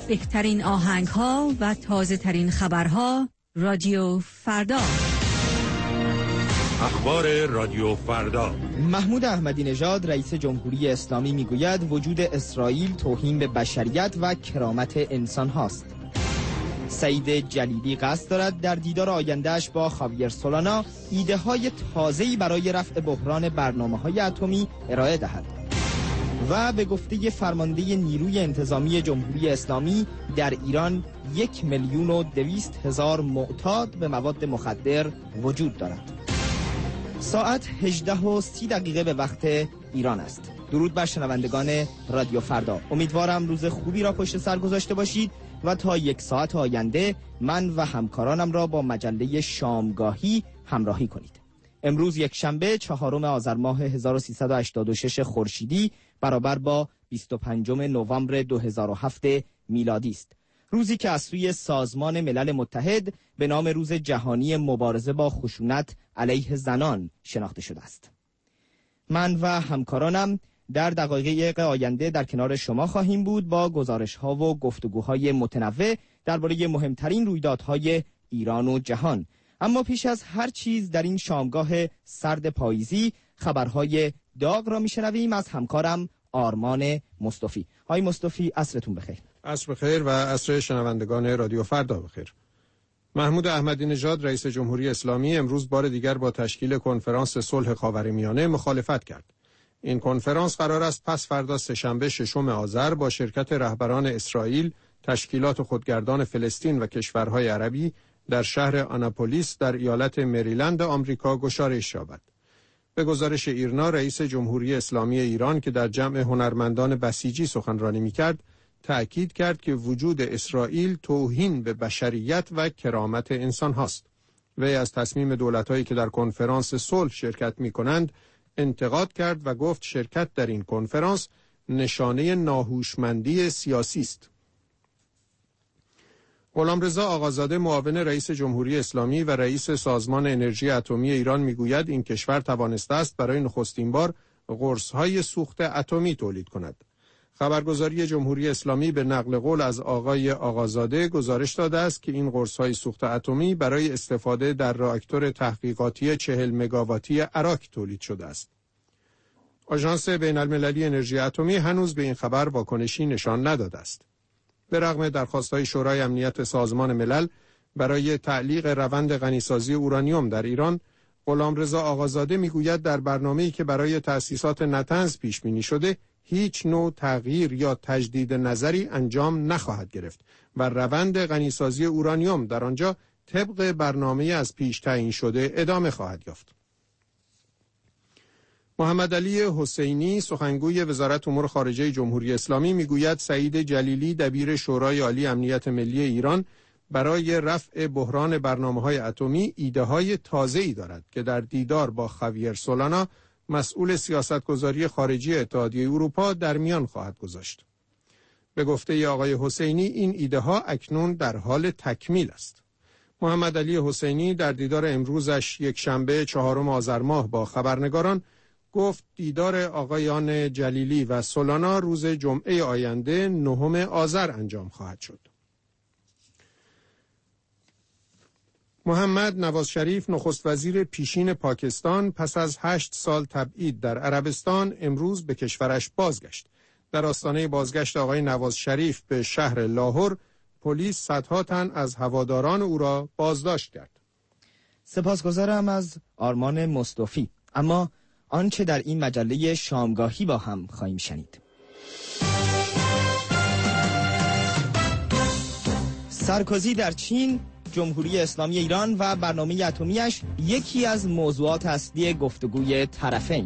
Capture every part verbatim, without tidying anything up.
بهترین آهنگ ها و تازه ترین خبرها. رادیو فردا. اخبار رادیو فردا. محمود احمدی نژاد رئیس جمهوری اسلامی میگوید وجود اسرائیل توهین به بشریت و کرامت انسان هاست. سعید جلیلی قصد دارد در دیدار آیندهش با خاویر سولانا ایده های تازه‌ای برای رفع بحران برنامه‌های اتمی ارائه دهد. و به گفته فرمانده نیروی انتظامی جمهوری اسلامی در ایران یک میلیون و دویست هزار معتاد به مواد مخدر وجود دارد. ساعت هجده و سی دقیقه به وقت ایران است. درود بر شنوندگان رادیو فردا. امیدوارم روز خوبی را پشت سر گذاشته باشید و تا یک ساعت آینده من و همکارانم را با مجله شامگاهی همراهی کنید. امروز یک شنبه چهارم آذر ماه هزار و سیصد و هشتاد و شش خورشیدی برابر با بیست و پنجم نوامبر دو هزار و هفت میلادی است. روزی که از سوی سازمان ملل متحد به نام روز جهانی مبارزه با خشونت علیه زنان شناخته شده است. من و همکارانم در دقایق آینده در کنار شما خواهیم بود با گزارش‌ها و گفتگوهای متنوع درباره مهمترین رویدادهای ایران و جهان. اما پیش از هر چیز در این شامگاه سرد پاییزی خبرهای داغ را میشنویم از همکارم آرمان مصطفی. های مصطفی، عصرتون بخیر. عصر بخیر و عصر شنوندگان رادیو فردا بخیر. محمود احمدی نژاد رئیس جمهوری اسلامی امروز بار دیگر با تشکیل کنفرانس صلح خاورمیانه مخالفت کرد. این کنفرانس قرار است پس فردا سه‌شنبه ششم آذر با شرکت رهبران اسرائیل، تشکیلات خودگردان فلسطین و کشورهای عربی در شهر آناپولیس در ایالت مریلند آمریکا گشایش یابد. به گزارش ایرنا، رئیس جمهوری اسلامی ایران که در جمع هنرمندان بسیجی سخنرانی می‌کرد، تأکید کرد که وجود اسرائیل توهین به بشریت و کرامت انسان هاست. وی از تصمیم دولت‌هایی که در کنفرانس صلح شرکت می‌کنند انتقاد کرد و گفت شرکت در این کنفرانس نشانه ناهوشمندی سیاسی است. غلامرضا آقازاده معاون رئیس جمهوری اسلامی و رئیس سازمان انرژی اتمی ایران میگوید این کشور توانسته است برای نخستین بار قرص‌های سوخت اتمی تولید کند. خبرگزاری جمهوری اسلامی به نقل قول از آقای آقازاده گزارش داده است که این قرص‌های سوخت اتمی برای استفاده در راکتور تحقیقاتی چهل مگاواتی اراک تولید شده است. آژانس بین‌المللی انرژی اتمی هنوز به این خبر واکنشی نشان نداده است. به رغم درخواست‌های شورای امنیت سازمان ملل برای تعلیق روند غنیسازی اورانیوم در ایران، غلامرضا آقازاده میگوید در برنامه‌ای که برای تأسیسات نطنز پیش بینی شده هیچ نوع تغییر یا تجدید نظری انجام نخواهد گرفت و روند غنیسازی اورانیوم در آنجا طبق برنامه از پیش تعیین شده ادامه خواهد یافت. محمد علی حسینی سخنگوی وزارت امور خارجه جمهوری اسلامی میگوید سعید جلیلی دبیر شورای عالی امنیت ملی ایران برای رفع بحران برنامه‌های اتمی ایده‌های تازه‌ای دارد که در دیدار با خاویر سولانا مسئول سیاستگذاری خارجی اتحادیه اروپا در میان خواهد گذاشت. به گفته آقای حسینی این ایده‌ها اکنون در حال تکمیل است. محمد علی حسینی در دیدار امروزش یک شنبه چهارم آذر ماه با خبرنگاران گفت دیدار آقایان جلیلی و سولانا روز جمعه آینده نهم آذر انجام خواهد شد. محمد نواز شریف نخست وزیر پیشین پاکستان پس از هشت سال تبعید در عربستان امروز به کشورش بازگشت. در آستانه بازگشت آقای نواز شریف به شهر لاهور، پلیس صدها تن از هواداران او را بازداشت کرد. سپاسگزارم از آرمان مصطفی. اما آنچه در این مجله شامگاهی با هم خواهیم شنید. سارکوزی در چین، جمهوری اسلامی ایران و برنامه اتمیش یکی از موضوعات اصلی گفتگوی طرفین.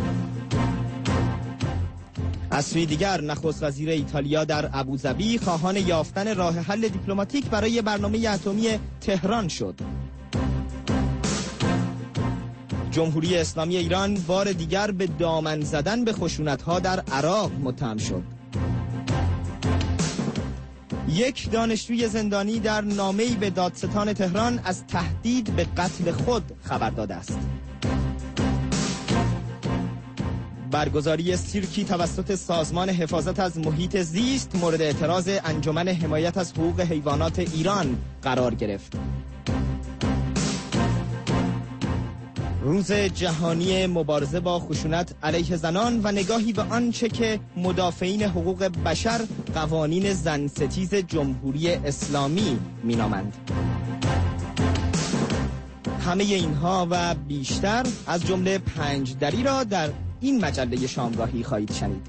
از سوی دیگر نخست وزیر ایتالیا در ابوظبی خواهان یافتن راه حل دیپلماتیک برای برنامه اتمی تهران شد. جمهوری اسلامی ایران بار دیگر به دامن زدن به خشونت‌ها در عراق متهم شد. یک دانشجوی زندانی در نامه‌ای به دادستان تهران از تهدید به قتل خود خبر داده است. برگزاری سیرکی توسط سازمان حفاظت از محیط زیست مورد اعتراض انجمن حمایت از حقوق حیوانات ایران قرار گرفت. روز جهانی مبارزه با خشونت علیه زنان و نگاهی به آنچه که مدافعین حقوق بشر قوانین زن ستیز جمهوری اسلامی مینامند. همه اینها و بیشتر از جمله پنج دری را در این مجله شامگاهی خواهید شنید.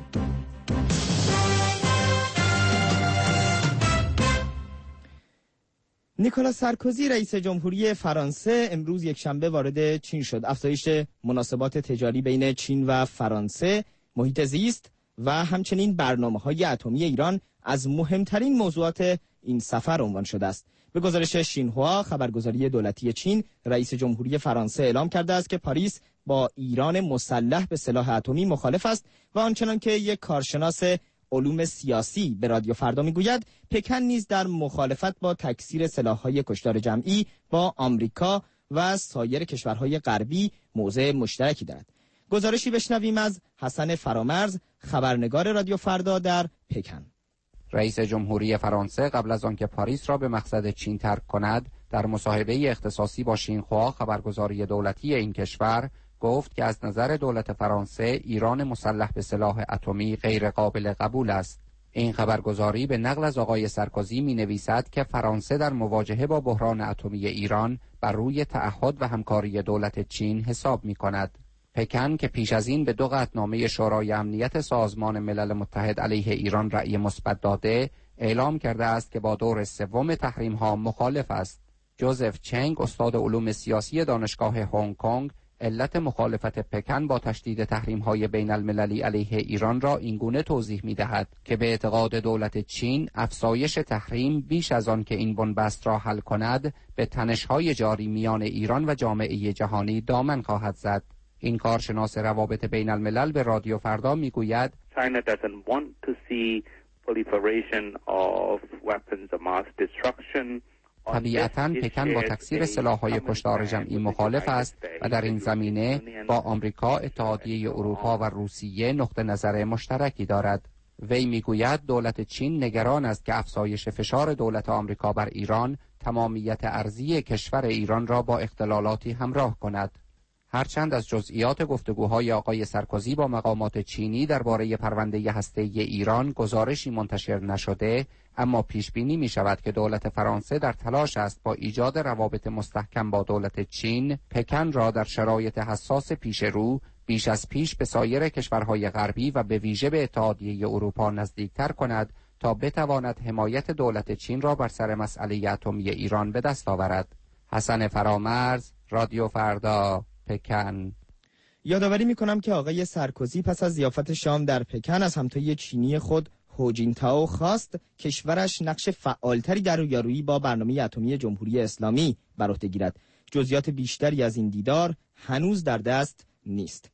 نیکولاس سارکوزی رئیس جمهوری فرانسه امروز یکشنبه وارد چین شد. افزایش مناسبات تجاری بین چین و فرانسه، محیط زیست و همچنین برنامه‌های اتمی ایران از مهمترین موضوعات این سفر عنوان شده است. به گزارش شینهوا خبرگزاری دولتی چین، رئیس جمهوری فرانسه اعلام کرده است که پاریس با ایران مسلح به سلاح اتمی مخالف است و آنچنان که یک کارشناس علوم سیاسی به رادیو فردا میگوید، پکن نیز در مخالفت با تکثیر سلاح‌های کشتار جمعی با آمریکا و سایر کشورهای غربی موضع مشترکی دارد. گزارشی بشنویم از حسن فرامرز، خبرنگار رادیو فردا در پکن. رئیس جمهوری فرانسه قبل از آنکه پاریس را به مقصد چین ترک کند، در مصاحبه اختصاصی با شینهوا خبرگزاری دولتی این کشور گفت که از نظر دولت فرانسه ایران مسلح به سلاح اتمی غیر قابل قبول است. این خبرگزاری به نقل از آقای سارکوزی می نویسد که فرانسه در مواجهه با بحران اتمی ایران بر روی تعهد و همکاری دولت چین حساب می کند. پکن که پیش از این به دو قطعنامه شورای امنیت سازمان ملل متحد علیه ایران رأی مثبت داده، اعلام کرده است که با دور سوم تحریم ها مخالف است. جوزف چنگ، استاد علوم سیاسی دانشگاه هنگ کنگ، علت مخالفت پکن با تشدید تحریم‌های بین المللی علیه ایران را اینگونه توضیح می‌دهد که به اعتقاد دولت چین افزایش تحریم بیش از آن که این بنبست را حل کند به تنش‌های جاری میان ایران و جامعه جهانی دامن خواهد زد. این کارشناس روابط بین الملل به رادیو فردا میگوید China doesn't want to see proliferation of weapons of mass destruction. طبیعتاً پکن با تکثیر سلاح‌های کشتار جمعی مخالف است و در این زمینه با آمریکا، اتحادیه اروپا و روسیه نقطه نظر مشترکی دارد. وی میگوید دولت چین نگران است که افزایش فشار دولت آمریکا بر ایران تمامیت ارضی کشور ایران را با اختلالاتی همراه کند. هرچند از جزئیات گفتگوهای آقای سارکوزی با مقامات چینی درباره پرونده هسته‌ای ایران گزارشی منتشر نشده، اما پیش بینی می شود که دولت فرانسه در تلاش است با ایجاد روابط مستحکم با دولت چین، پکن را در شرایط حساس پیش رو بیش از پیش به سایر کشورهای غربی و به ویژه به اتحادیه اروپا نزدیکتر کند تا بتواند حمایت دولت چین را بر سر مسئله اتمی ایران به دست آورد. حسن فرامرز، رادیو فردا، پکن. یادآوری می‌کنم که آقای سارکوزی پس از ضیافت شام در پکن از همتای چینی خود هو جینتائو خواست کشورش نقش فعالتری در رویارویی با برنامه اتمی جمهوری اسلامی بر عهده گیرد. جزئیات بیشتری از این دیدار هنوز در دست نیست.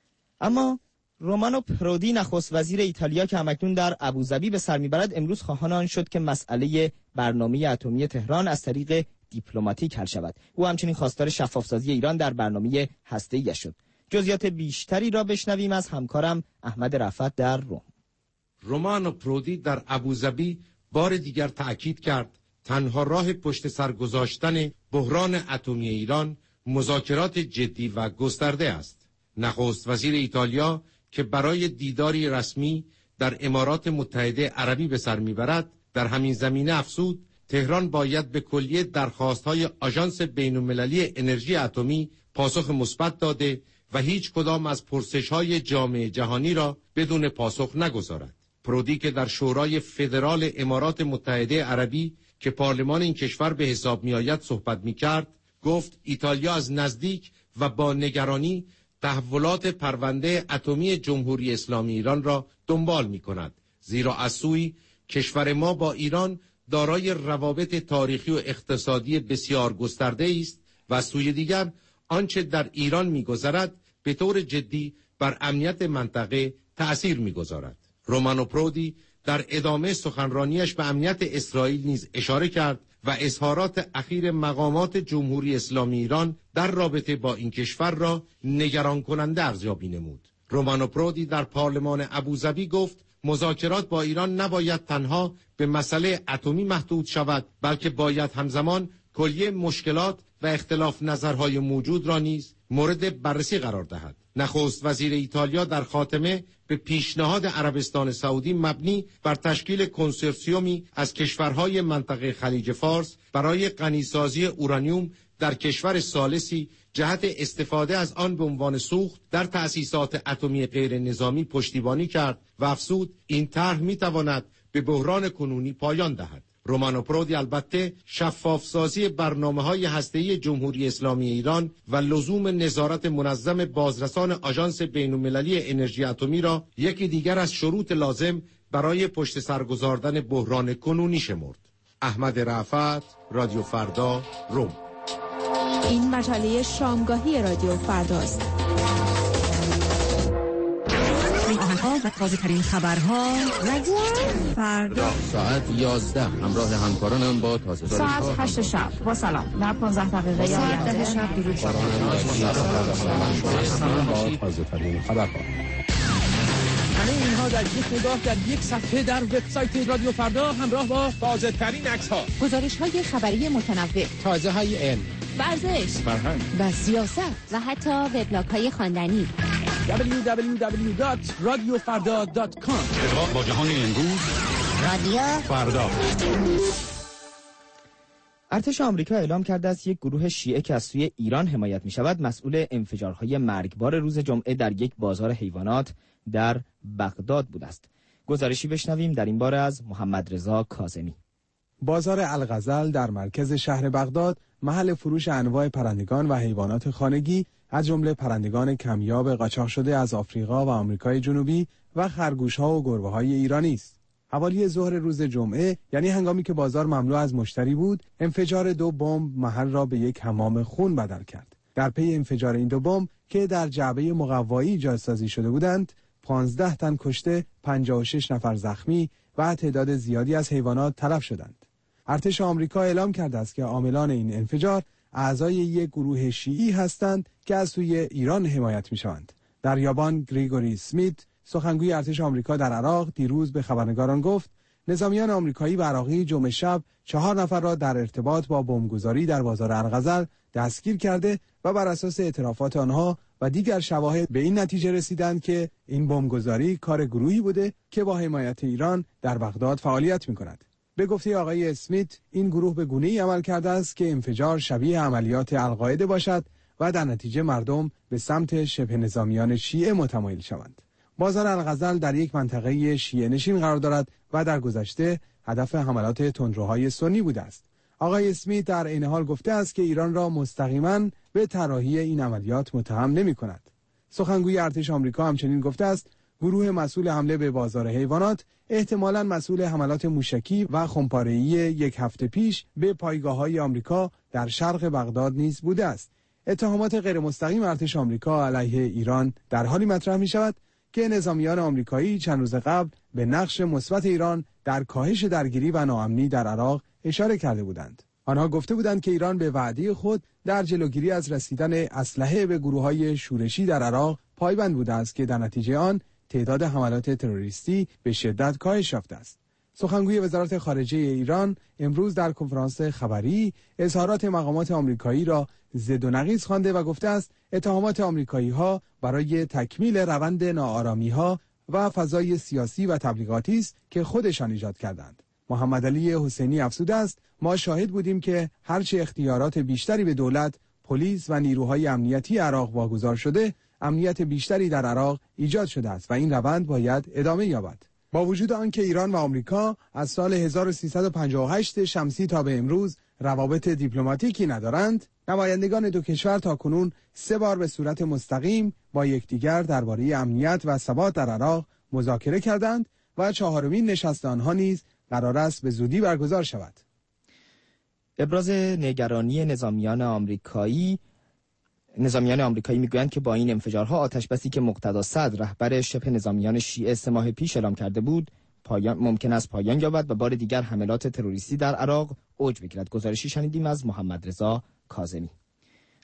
اما رومانو پرودی، نخست وزیر ایتالیا که همکنون در ابوظبی به سر میبرد، امروز خواهان آن شد که مسئله برنامه اتمی تهران از طریق دیپلماتیک حل شود. او همچنین خواستار شفافسازی ایران در برنامه هسته‌ای شد. جزئیات بیشتری را بشنویم از همکارم احمد رفعت در روم. رومانو پرودی در ابوظبی بار دیگر تأکید کرد تنها راه پشت سر گذاشتن بحران اتمی ایران مذاکرات جدی و گسترده است. نخست وزیر ایتالیا که برای دیداری رسمی در امارات متحده عربی به سر میبرد، در همین زمینه افزود تهران باید به کلیه درخواست‌های آژانس بین‌المللی انرژی اتمی پاسخ مثبت داده و هیچ کدام از پرسش‌های جامعه جهانی را بدون پاسخ نگذارد. پرودی که در شورای فدرال امارات متحده عربی که پارلمان این کشور به حساب می‌آید صحبت می‌کرد، گفت ایتالیا از نزدیک و با نگرانی تحولات پرونده اتمی جمهوری اسلامی ایران را دنبال می‌کند، زیرا از سوی کشور ما با ایران دارای روابط تاریخی و اقتصادی بسیار گسترده است و از سوی دیگر آنچه در ایران می‌گذرد به طور جدی بر امنیت منطقه تأثیر می‌گذارد. رومانو پرودی در ادامه سخنرانیش به امنیت اسرائیل نیز اشاره کرد و اظهارات اخیر مقامات جمهوری اسلامی ایران در رابطه با این کشور را نگران کننده ارزیابی نمود. رومانو پرودی در پارلمان ابوظبی گفت مذاکرات با ایران نباید تنها به مسئله اتمی محدود شود، بلکه باید همزمان کلیه مشکلات و اختلاف نظرهای موجود را نیز مورد بررسی قرار دهد. نخست وزیر ایتالیا در خاتمه به پیشنهاد عربستان سعودی مبنی بر تشکیل کنسورسیومی از کشورهای منطقه خلیج فارس برای غنیسازی اورانیوم در کشور ثالثی جهت استفاده از آن به عنوان سوخت در تأسیسات اتمی غیر نظامی پشتیبانی کرد و افزود این طرح می‌تواند به بحران کنونی پایان دهد. رومانو پرودی البته شفافسازی برنامه‌های هسته‌ای جمهوری اسلامی ایران و لزوم نظارت منظم بازرسان آژانس بین‌المللی انرژی اتمی را یکی دیگر از شروط لازم برای پشت سر گذاردن بحران کنونی شمرد. احمد رفعت، رادیو فردا، روم. این مجله شامگاهی رادیو فرداست. آهنگ‌ها و تازه‌ترین خبرها رادیو فردا ساعت یازده همراه همکارانم با تازه ساعت هشت شب با سلام در پانزده دقیقه ساعت ده شب درود با تازه‌ترین خبرها. همه اینها در یک نگاه در یک صفحه در وبسایت رادیو فردا همراه با تازه‌ترین عکس‌ها، گزارش‌های خبری متنوع، تازه‌های علم، ورزش، فرهنگ و سیاست و حتی وبلاگ‌های خواندنی. دبلیو دبلیو دبلیو دات رادیو فردا دات کام. ارتباط با جهان امروز رادیو فردا. ارتش آمریکا اعلام کرده است یک گروه شیعه که از سوی ایران حمایت می شود مسئول انفجارهای مرگبار روز جمعه در یک بازار حیوانات در بغداد بوده است. گزارشی بشنویم در این باره از محمد رضا کاظمی. بازار الغزل در مرکز شهر بغداد محل فروش انواع پرندگان و حیوانات خانگی از جمله پرندگان کمیاب قاچاق شده از آفریقا و آمریکای جنوبی و خرگوش‌ها و گربه‌های ایرانی است. حوالی ظهر روز جمعه، یعنی هنگامی که بازار مملو از مشتری بود، انفجار دو بمب محل را به یک حمام خون بدل کرد. در پی انفجار این دو بمب که در جعبه مقوایی جاسازی شده بودند، پانزده تن کشته، پنجاه و شش نفر زخمی و تعداد زیادی از حیوانات تلف شدند. ارتش آمریکا اعلام کرده است که عاملان این انفجار اعضای یک گروه شیعی هستند که از سوی ایران حمایت می‌شوند. در یابان گریگوری اسمیت، سخنگوی ارتش آمریکا در عراق، دیروز به خبرنگاران گفت نظامیان آمریکایی و عراقی جمعه شب چهار نفر را در ارتباط با بمبگذاری در بازار الغزل دستگیر کرده و بر اساس اعترافات آنها و دیگر شواهد به این نتیجه رسیدند که این بمبگذاری کار گروهی بوده که با حمایت ایران در بغداد فعالیت می‌کند. به گفته آقای اسمیت، این گروه به گونه‌ای عمل کرده است که انفجار شبیه عملیات القاعده باشد و در نتیجه مردم به سمت شبه نظامیان شیعه متمایل شوند. بازار الغزل در یک منطقه شیعه نشین قرار دارد و در گذشته هدف حملات تندروهای سنی بوده است. آقای اسمیت در این حال گفته است که ایران را مستقیما به طراحی این عملیات متهم نمی‌کند. سخنگوی ارتش آمریکا همچنین گفته است گروه مسئول حمله به بازار حیوانات احتمالاً مسئول حملات موشکی و خمپاره‌ای یک هفته پیش به پایگاه‌های آمریکا در شرق بغداد نیز بوده است. اتهامات غیر مستقیم ارتش آمریکا علیه ایران در حالی مطرح می‌شود که نظامیان آمریکایی چند روز قبل به نقش مثبت ایران در کاهش درگیری و ناامنی در عراق اشاره کرده بودند. آنها گفته بودند که ایران به وعده خود در جلوگیری از رسیدن اسلحه به گروه‌های شورشی در عراق پایبند بوده است که در نتیجه آن تعداد حملات تروریستی به شدت کاهش یافته است. سخنگوی وزارت خارجه ایران امروز در کنفرانس خبری اظهارات مقامات آمریکایی را ضد و نقیض خوانده و گفته است اتهامات آمریکایی‌ها برای تکمیل روند ناآرامی‌ها و فضای سیاسی و تبلیغاتی است که خودشان ایجاد کردند. محمد علی حسینی افزوده است ما شاهد بودیم که هرچه اختیارات بیشتری به دولت، پلیس و نیروهای امنیتی عراق واگذار شده، امنیت بیشتری در عراق ایجاد شده است و این روند باید ادامه یابد. با وجود آنکه ایران و آمریکا از سال هزار و سیصد و پنجاه و هشت شمسی تا به امروز روابط دیپلماتیکی ندارند، نمایندگان دو کشور تاکنون سه بار به صورت مستقیم با یکدیگر درباره امنیت و ثبات در عراق مذاکره کردند و چهارمین نشست آنها نیز قرار است به زودی برگزار شود. ابراز نگرانی نظامیان آمریکایی نظامیان آمریکایی میگویند که با این انفجارها آتشبسی که مقتدا صدر رهبر شبه نظامیان شیعه سه ماه پیش اعلام کرده بود پایان ممکن است پایان یابد و بار دیگر حملات تروریستی در عراق اوج بگیرد. گزارشی شنیدیم از محمد رضا کاظمی.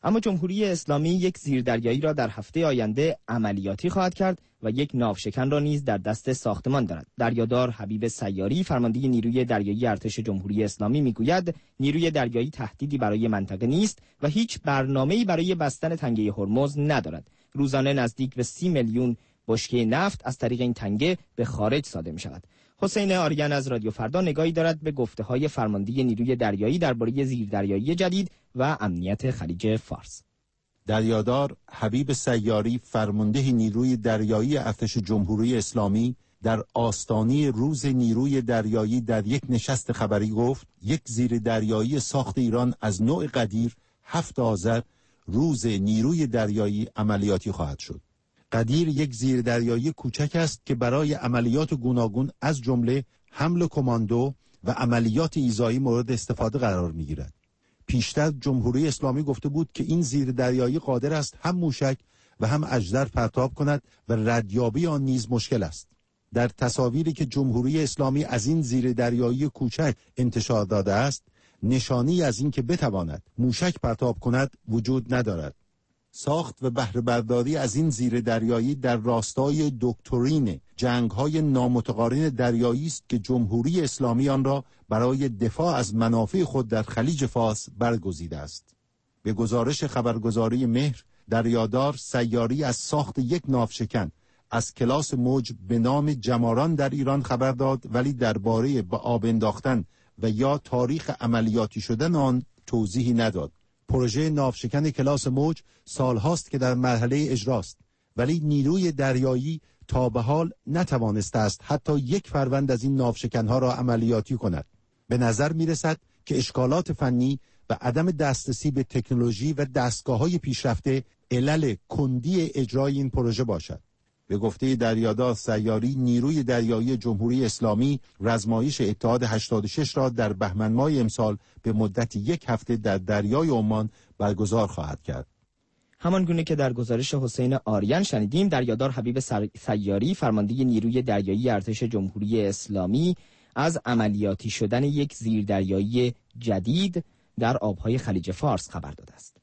اما جمهوری اسلامی یک زیردریایی را در هفته آینده عملیاتی خواهد کرد و یک ناوشکن را نیز در دست ساختمان دارد. دریادار حبیب سیاری فرمانده نیروی دریایی ارتش جمهوری اسلامی میگوید نیروی دریایی تهدیدی برای منطقه نیست و هیچ برنامه‌ای برای بستن تنگه هرمز ندارد. روزانه نزدیک به سی میلیون بشکه نفت از طریق این تنگه به خارج صادر می‌شود. حسین آریان از رادیو فردا نگاهی دارد به گفته‌های فرمانده نیروی دریایی درباره زیردریایی جدید و امنیت خلیج فارس. دریادار حبیب سیاری فرمانده نیروی دریایی ارتش جمهوری اسلامی در آستانه روز نیروی دریایی در یک نشست خبری گفت یک زیردریایی ساخت ایران از نوع قدیر هفت آذر روز نیروی دریایی عملیاتی خواهد شد. قدیر یک زیردریایی کوچک است که برای عملیات گوناگون از جمله حمل کماندو و عملیات ایذایی مورد استفاده قرار می‌گیرد. پیشتر جمهوری اسلامی گفته بود که این زیردریایی قادر است هم موشک و هم اژدر پرتاب کند و ردیابی آن نیز مشکل است. در تصاویری که جمهوری اسلامی از این زیردریایی کوچک انتشار داده است، نشانی از این که بتواند موشک پرتاب کند وجود ندارد. ساخت و بهره برداری از این زیردریایی در راستای دکترین جنگ‌های نامتقارن دریایی است که جمهوری اسلامی آن را برای دفاع از منافع خود در خلیج فارس برگزیده است. به گزارش خبرگزاری مهر، دریادار سیاری از ساخت یک ناوشکن از کلاس موج به نام جماران در ایران خبر داد، ولی درباره به آب انداختن و یا تاریخ عملیاتی شدن آن توضیحی نداد. پروژه ناوشکن کلاس موج سالهاست که در مرحله اجراست، ولی نیروی دریایی تا به حال نتوانسته است حتی یک فروند از این ناوشکن‌ها را عملیاتی کند. به نظر می‌رسد که اشکالات فنی و عدم دسترسی به تکنولوژی و دستگاه‌های پیشرفته علل کندی اجرای این پروژه باشد. به گفته دریادار سیاری، نیروی دریایی جمهوری اسلامی رزمایش اتحاد هشتاد و شش را در بهمن ماه امسال به مدت یک هفته در دریای عمان برگزار خواهد کرد. همان گونه که در گزارش حسین آریان شنیدیم، دریادار حبیب سیاری فرمانده نیروی دریایی ارتش جمهوری اسلامی از عملیاتی شدن یک زیردریایی جدید در آبهای خلیج فارس خبر داده است.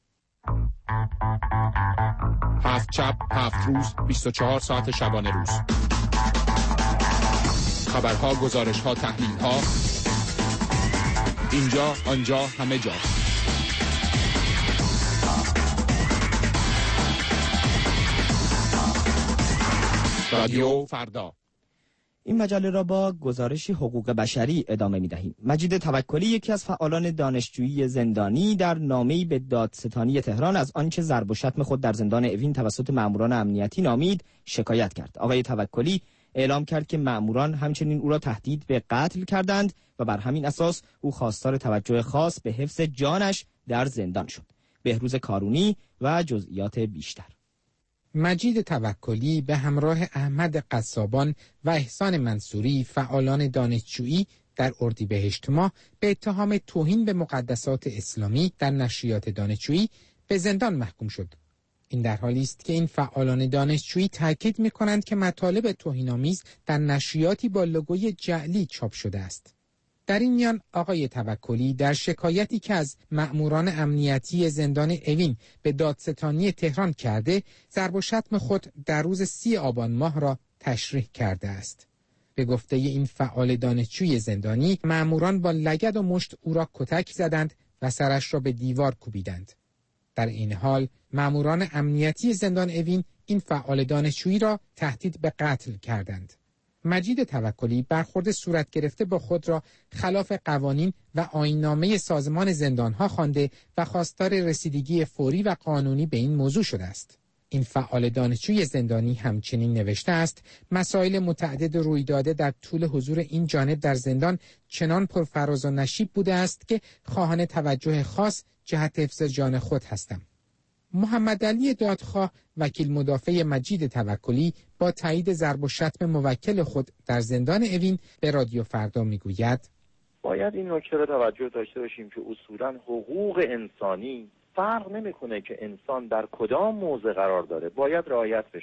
هفت شب، هفت روز، بیست و چهار ساعت شبانه روز. خبرها، گزارشها، تحلیلها، اینجا، آنجا، همه جا. رادیو فردا. این مجله را با گزارشی حقوق بشری ادامه می‌دهیم. مجید توکلی، یکی از فعالان دانشجویی زندانی، در نامه‌ای به دادستانی تهران از آنچه ضرب و شتم خود در زندان اوین توسط مأموران امنیتی نامید شکایت کرد. آقای توکلی اعلام کرد که مأموران همچنین او را تهدید به قتل کردند و بر همین اساس او خواستار توجه خاص به حفظ جانش در زندان شد. بهروز کارونی و جزئیات بیشتر. مجید توکلی به همراه احمد قصابان و احسان منصوری، فعالان دانشجویی، در اردیبهشت ماه به اتهام توهین به مقدسات اسلامی در نشریات دانشجویی به زندان محکوم شد. این در حالی است که این فعالان دانشجویی تاکید می‌کنند که مطالب توهین‌آمیز در نشریاتی با لوگوی جعلی چاپ شده است. در این میان آقای توکلی در شکایتی که از مأموران امنیتی زندان اوین به دادستانی تهران کرده، ضرب و شتم خود در روز سی آبان ماه را تشریح کرده است. به گفته این فعال دانشجوی زندانی، مأموران با لگد و مشت او را کتک زدند و سرش را به دیوار کوبیدند. در این حال مأموران امنیتی زندان اوین این فعال دانشجویی را تهدید به قتل کردند. مجید توکلی برخورد صورت گرفته با خود را خلاف قوانین و آیین‌نامه سازمان زندانها خوانده و خواستار رسیدگی فوری و قانونی به این موضوع شده است. این فعال دانشجوی زندانی همچنین نوشته است: مسائل متعدد روی داده در طول حضور این جانب در زندان چنان پرفراز و نشیب بوده است که خواهان توجه خاص جهت حفظ جان خود هستم. محمد علی دادخواه، وکیل مدافع مجید توکلی، با تایید ضرب و شتم موکل خود در زندان اوین به رادیو فردا میگوید: باید این نکته را توجه داشته باشیم که اصولاً حقوق انسانی فرق نمیکنه که انسان در کدام موضع قرار داره، باید رعایت بشه.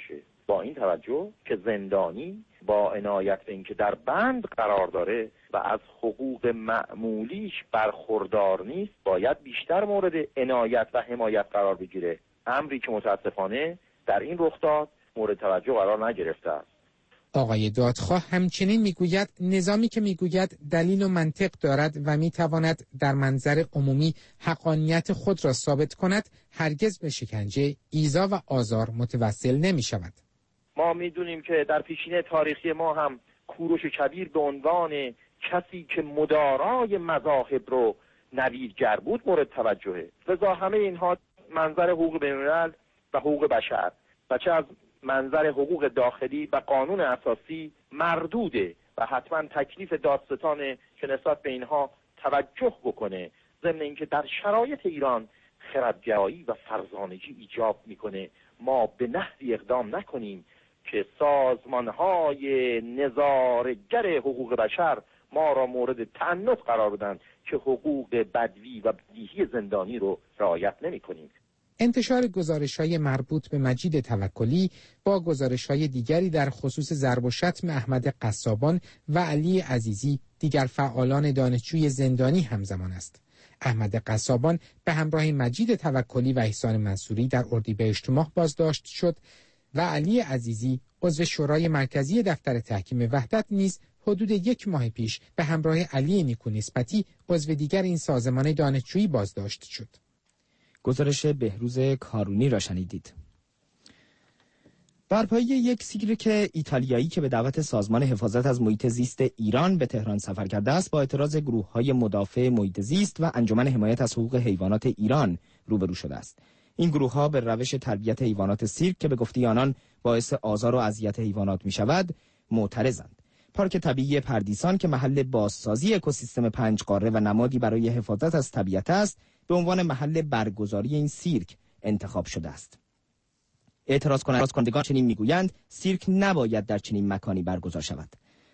با این توجه که زندانی با عنایت به اینکه در بند قرار داره و از حقوق معمولیش برخوردار نیست، باید بیشتر مورد عنایت و حمایت قرار بگیره، امری که متاسفانه در این رخداد مورد توجه قرار نگرفته است. آقای دادخواه همچنین میگوید نظامی که میگوید دلیل و منطق دارد و میتواند در منظر عمومی حقانیت خود را ثابت کند، هرگز به شکنجه، ایذا و آزار متوسل نمی شود. ما میدونیم که در پیشینه تاریخی ما هم کوروش کبیر به عنوان کسی که مدارای مذاهب رو نویدگر بود مورد توجهه. لذا همه اینها منظر حقوق بین‌الملل و حقوق بشر و چه از منظر حقوق داخلی و قانون اساسی مردوده و حتما تکلیف دادستانه که نسبت به اینها توجه بکنه، ضمن اینکه در شرایط ایران خردگرایی و فرزانگی ایجاب میکنه ما به نحوی اقدام نکنیم که سازمانهای نظارگر حقوق بشر ما را مورد تعنت قرار بدن که حقوق بدوی و بدیهی زندانی رو رعایت نمی کنیم. انتشار گزارش‌های مربوط به مجید توکلی با گزارش‌های دیگری در خصوص ضرب و شتم احمد قصابان و علی عزیزی، دیگر فعالان دانشجوی زندانی همزمان است. احمد قصابان به همراه مجید توکلی و احسان منصوری در اردیبهشت ماه بازداشت شد و علی عزیزی عضو شورای مرکزی دفتر تحکیم وحدت نیز حدود یک ماه پیش به همراه علی نیکونسبتی عضو دیگر این سازمان دانشجویی بازداشت شد. گزارش بهروز کارونی را شنیدید. برپایی یک سیرک ایتالیایی که به دعوت سازمان حفاظت از محیط زیست ایران به تهران سفر کرده است با اعتراض گروه‌های مدافع محیط زیست و انجمن حمایت از حقوق حیوانات ایران روبرو شده است. این گروه‌ها به روش تربیت حیوانات سیرک که به گفته آنان باعث آزار و اذیت حیوانات می‌شود معترضند. پارک طبیعی پردیسان که محل بازسازی اکوسیستم پنج قاره و نمادی برای حفاظت از طبیعت است، به عنوان محل برگزاری این سیرک انتخاب شده است. اعتراض کنندگان چنین میگویند سیرک نباید در چنین مکانی برگزار شود.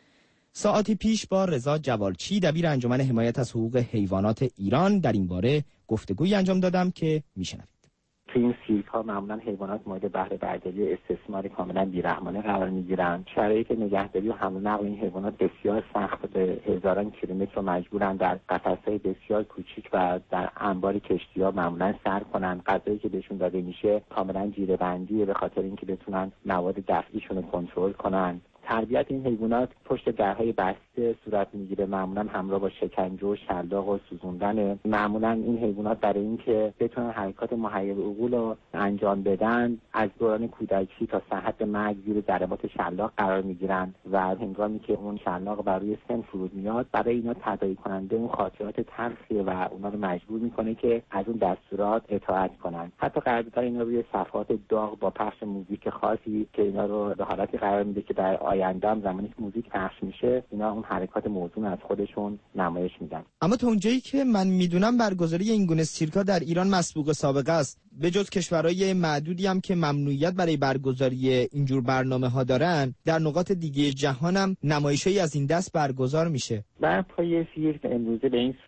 ساعتی پیش با رضا جوالچی دبیر انجمن حمایت از حقوق حیوانات ایران در این باره گفتگویی انجام دادم که میشنوید. تو این سیرک ها معمولا حیوانات مورد بهره برداری استثمار کاملا بیرحمانه قرار میگیرند. شرایط نگهداری و حمل و نقل این حیوانات بسیار سخت، به هزاران کیلومتر مجبورن در قفس‌های بسیار کوچیک و در انبار کشتی‌ها معمولا سر کنن. غذایی که بهشون داده میشه کاملا جیره‌بندیه به خاطر اینکه بتونن مواد دفعیشون رو کنترل کنن. تربیت این حیوانات پشت درهای بسته صورت میگیره، معمولا همراه با شکنجه و شلاق و سوزوندن. معمولا این حیوانات برای اینکه بتونن حرکات محیر عقول رو انجام بدن از دوران کودکی تا صحت مرگ زیر ضربات شلاق قرار میگیرن و هنگامی که اون شلاق بر روی سن فرود میاد برای اینا تداعی کننده اون خاطرات تلخی و اونا رو مجبور میکنه که از اون دستورات اطاعت کنن. حتی قرارداد اینا روی صفحات داغ با پخش موزیک خاصی که اینا رو به حالتی قرار میده که در آینده هم زمانی که موزیک پخش میشه اینا اون حرکات موزون از خودشون نمایش میدن. اما تا اونجایی که من میدونم برگزاری این گونه سیرک‌ها در ایران مسبوق سابقه است. به جز کشورهای معدودی هم که ممنوعیت برای برگزاری اینجور برنامه‌ها دارن، در نقاط دیگه جهان هم نمایش‌هایی از این دست برگزار میشه. برپای سیرک امروزه به این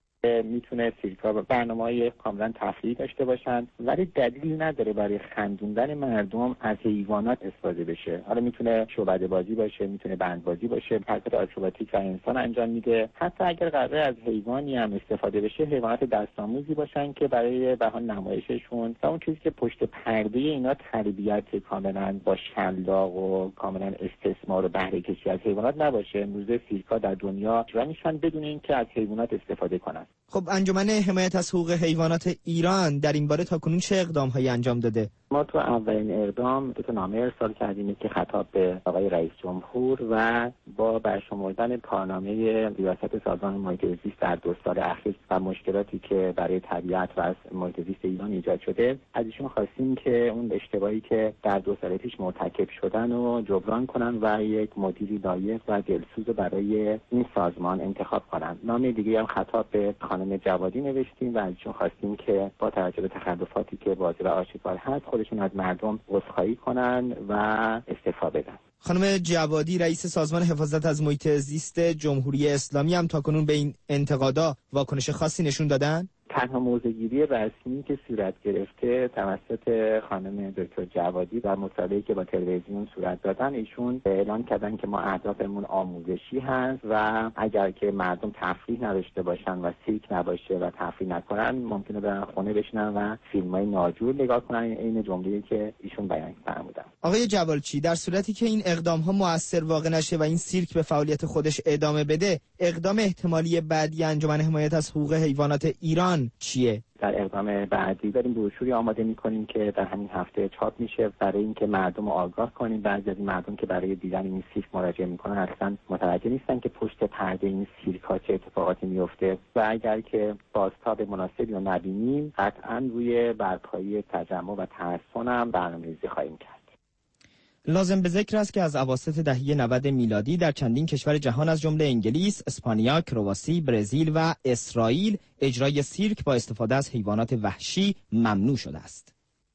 میتونه سیرک‌ها برنامه‌های کاملا تفریحی داشته باشن ولی دلیل نداره برای خندوندن مردم از حیوانات استفاده بشه. حالا میتونه شعبده بازی باشه، میتونه بندبازی باشه، حرکات آکروباتیک و انسان انجام میده. حتی اگر قراره از حیوانی هم استفاده بشه حیوانات دست‌آموزی باشن که برای بهانه نمایششون و اون چیزی که پشت پرده اینا تربیت کاملا با شلاق و کاملا استثمار و بهره کشی از حیوانات نباشه. امروزه سیرک‌ها در دنیا جا میشن بدون اینکه از حیوانات استفاده کنن. خب انجمن حمایت از حقوق حیوانات ایران در این باره تاکنون چه اقدام‌هایی انجام داده؟ ما تو اولین اقدام دو تا نامه ارسال کردیم که خطاب به آقای رئیس جمهور و با برشمردن کارنامه ریاست سازمان محیط زیست در دو سال اخیر و مشکلاتی که برای طبیعت و از محیط زیست ایران ایجاد شده، از ایشون خواستیم که اون اشتباهی که در دو سال پیش مرتکب شدن رو جبران کنن و یک مدیری لایق و دلسوز برای این سازمان انتخاب کنن. نامه دیگه هم خطاب به خانم جوادی نوشتیم و از ایشون خواستیم که با توجه به تخلفاتی که واضح و آشکار هست خودشون از مردم عذرخواهی کنن و استعفا بدن. خانم جوادی رئیس سازمان حفاظت از محیط زیست جمهوری اسلامی هم تاکنون به این انتقادا واکنش خاصی نشون دادن؟ تنها موضع‌گیری رسمی که صورت گرفته توسط خانم دکتر جوادی در مصاحبه‌ای که با تلویزیون صورت دادن، ایشون اعلام کردن که ما اهدافمون آموزشی هست و اگر که مردم تفریح نداشته باشن و سیرک نباشه و تفریح نکنن، ممکنه برن خونه بشینن و فیلم‌های ناجور نگاه کنن. این جمله‌ای که ایشون بیان فرمودن. آقای جوالچی، در صورتی که این اقدام‌ها مؤثر واقع نشه و این سیرک به فعالیت خودش ادامه بده، اقدام احتمالی بعدی انجمن حمایت از حقوق حیوانات ایران چیه؟ در اقدام بعدی داریم بروشوری آماده می‌کنیم که در همین هفته چاپ میشه برای اینکه مردم رو آگاه کنیم. بعضی از این مردم که برای دیدن این سیرک مراجعه میکنن اصلا متوجه نیستن که پشت پرده این سیرک‌ها چه اتفاقاتی میفته و اگر که بازتاب مناسبی رو نبینیم قطعاً روی برپایی تجمع و تحصن هم برنامه‌ریزی خواهیم کرد. لازم به ذکر است که از اواسط دهه نود میلادی در چندین کشور جهان از جمله انگلیس، اسپانیا، کرواسی، برزیل و اسرائیل اجرای سیرک با استفاده از حیوانات وحشی ممنوع شده است.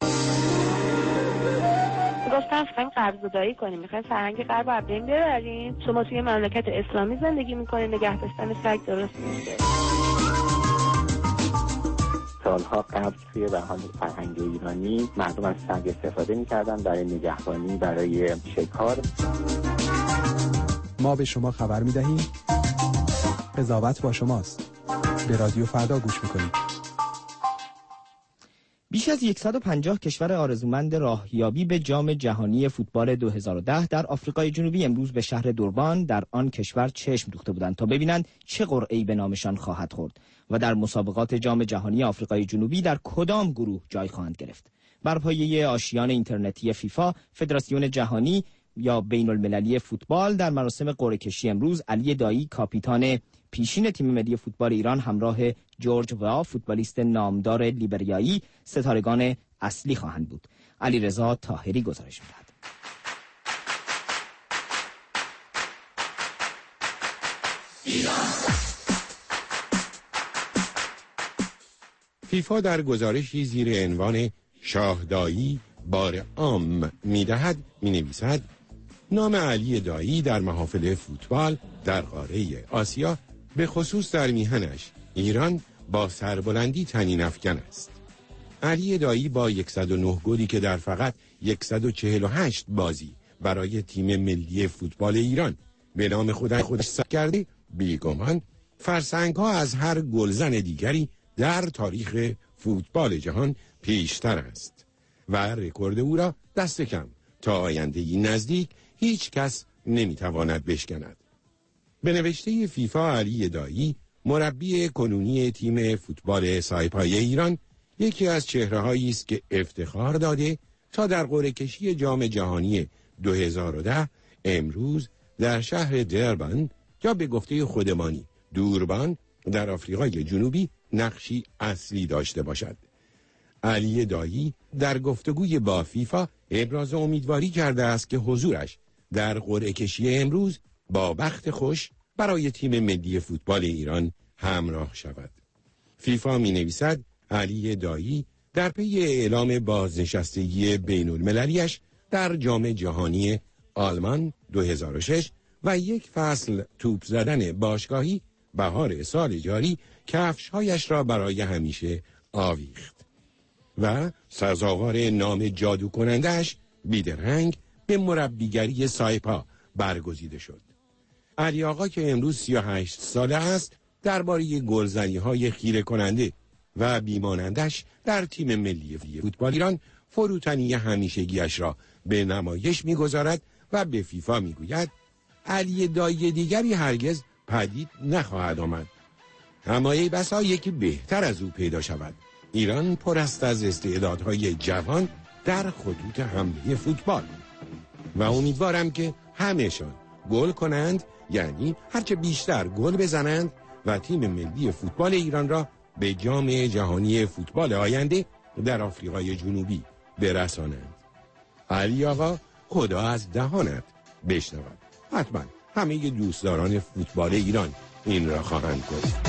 گفتم میخوایم قرض‌داری کنیم، میخوایم فرهنگ غرب رو از بین ببریم. شما توی مملکت اسلامی زندگی میکنید، نگه داشتن سگ درست نیست. سالها قبل توی به حال فرهنگ ایرانی مردم از سگ استفاده می‌کردن برای نگهبانی، برای شکار. ما به شما خبر می‌دهیم قضاوت با شماست. به رادیو فردا گوش می‌کنید. بیش از صد و پنجاه کشور آرزومند راهیابی به جام جهانی فوتبال دو هزار و ده در آفریقای جنوبی امروز به شهر دوربان در آن کشور چشم دوخته بودند تا ببینند چه قرعه‌ای به نامشان خواهد خورد و در مسابقات جام جهانی آفریقای جنوبی در کدام گروه جای خواهند گرفت. بر پایه آشیان اینترنتی فیفا، فدراسیون جهانی یا بین المللی فوتبال در مراسم قرعه‌کشی امروز علی دایی کاپیتان پیشین تیم ملی فوتبال ایران همراه جورج وآ فوتبالیست نامدار لیبریایی ستارگان اصلی خواهند بود. علیرضا طاهری گزارش می‌دهد. فیفا در گزارشی زیر عنوان شاهدایی بار عام می‌دهد می‌نویسد نام علی دایی در محافل فوتبال در قاره آسیا به خصوص در میهنش ایران با سربلندی طنین افکن است. علی دایی با صد و نه گلی که در فقط صد و چهل و هشت بازی برای تیم ملی فوتبال ایران به نام خودش خودش ثبت کرده، بیگمان فرسنگ‌ها از هر گلزن دیگری در تاریخ فوتبال جهان پیشتر است و رکورد او را دست کم تا آینده‌ای نزدیک هیچ کس نمیتواند بشکند. به نوشته فیفا علی دایی مربی کنونی تیم فوتبال سایپای ایران یکی از چهره‌هایی است که افتخار داده تا در قرعه‌کشی جام جهانی دو هزار و ده امروز در شهر دربن یا به گفته خودمانی دوربان در آفریقای جنوبی نقشی اصلی داشته باشد. علی دایی در گفتگوی با فیفا ابراز امیدواری کرده است که حضورش در قرعه‌کشی امروز با بخت خوش برای تیم ملی فوتبال ایران همراه شود. فیفا می نویسد علی دایی در پی اعلام بازنشستگی بین المللیش در جام جهانی آلمان دو هزار و شش و یک فصل توپ زدن باشگاهی بهار سال جاری کفش‌هایش را برای همیشه آویخت و سزاوار نام جادو کنندش بیدرنگ به مربیگری سایپا برگزیده شد. علی آقا که امروز سی و هشت ساله است درباره گلزنی‌های خیره کننده و بیمانندش در تیم ملی فوتبال ایران فروتنی همیشگیش را به نمایش می‌گذارد و به فیفا می‌گوید علی دایی دیگری هرگز پدید نخواهد آمد. اما ای بسا یکی بهتر از او پیدا شود. ایران پر است از استعدادهای جوان در خطوط حمله فوتبال و امیدوارم که همه‌شان گل کنند، یعنی هرچه بیشتر گل بزنند و تیم ملی فوتبال ایران را به جام جهانی فوتبال آینده در آفریقای جنوبی برسانند. علی آقا خدا از دهانت بشنود. حتما همه دوستداران فوتبال ایران این را خواهند گفت.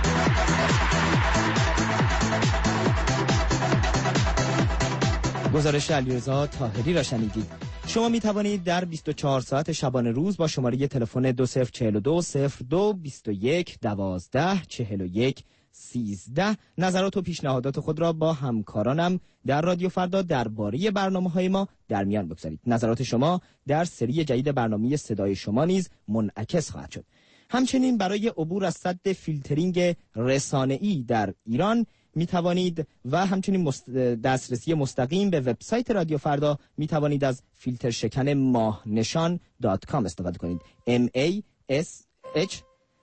گزارش علیرضا طاهری را شنیدید. شما می توانید در بیست و چهار ساعت شبانه روز با شماره تلفن دو صفر چهل و دو صفر دو بیست و یک دوازده چهل و یک سیزده نظرات و پیشنهادات خود را با همکارانم در رادیو فردا درباره برنامه‌های ما در میان بگذارید. نظرات شما در سری جدید برنامه صدای شما نیز منعکس خواهد شد. همچنین برای عبور از سد فیلترینگ رسانه‌ای در ایران می توانید و همچنین مست... دسترسی مستقیم به وبسایت رادیو فردا می توانید از فیلتر شکن ماه نشان دات کام استفاده کنید. ام ای اس اچ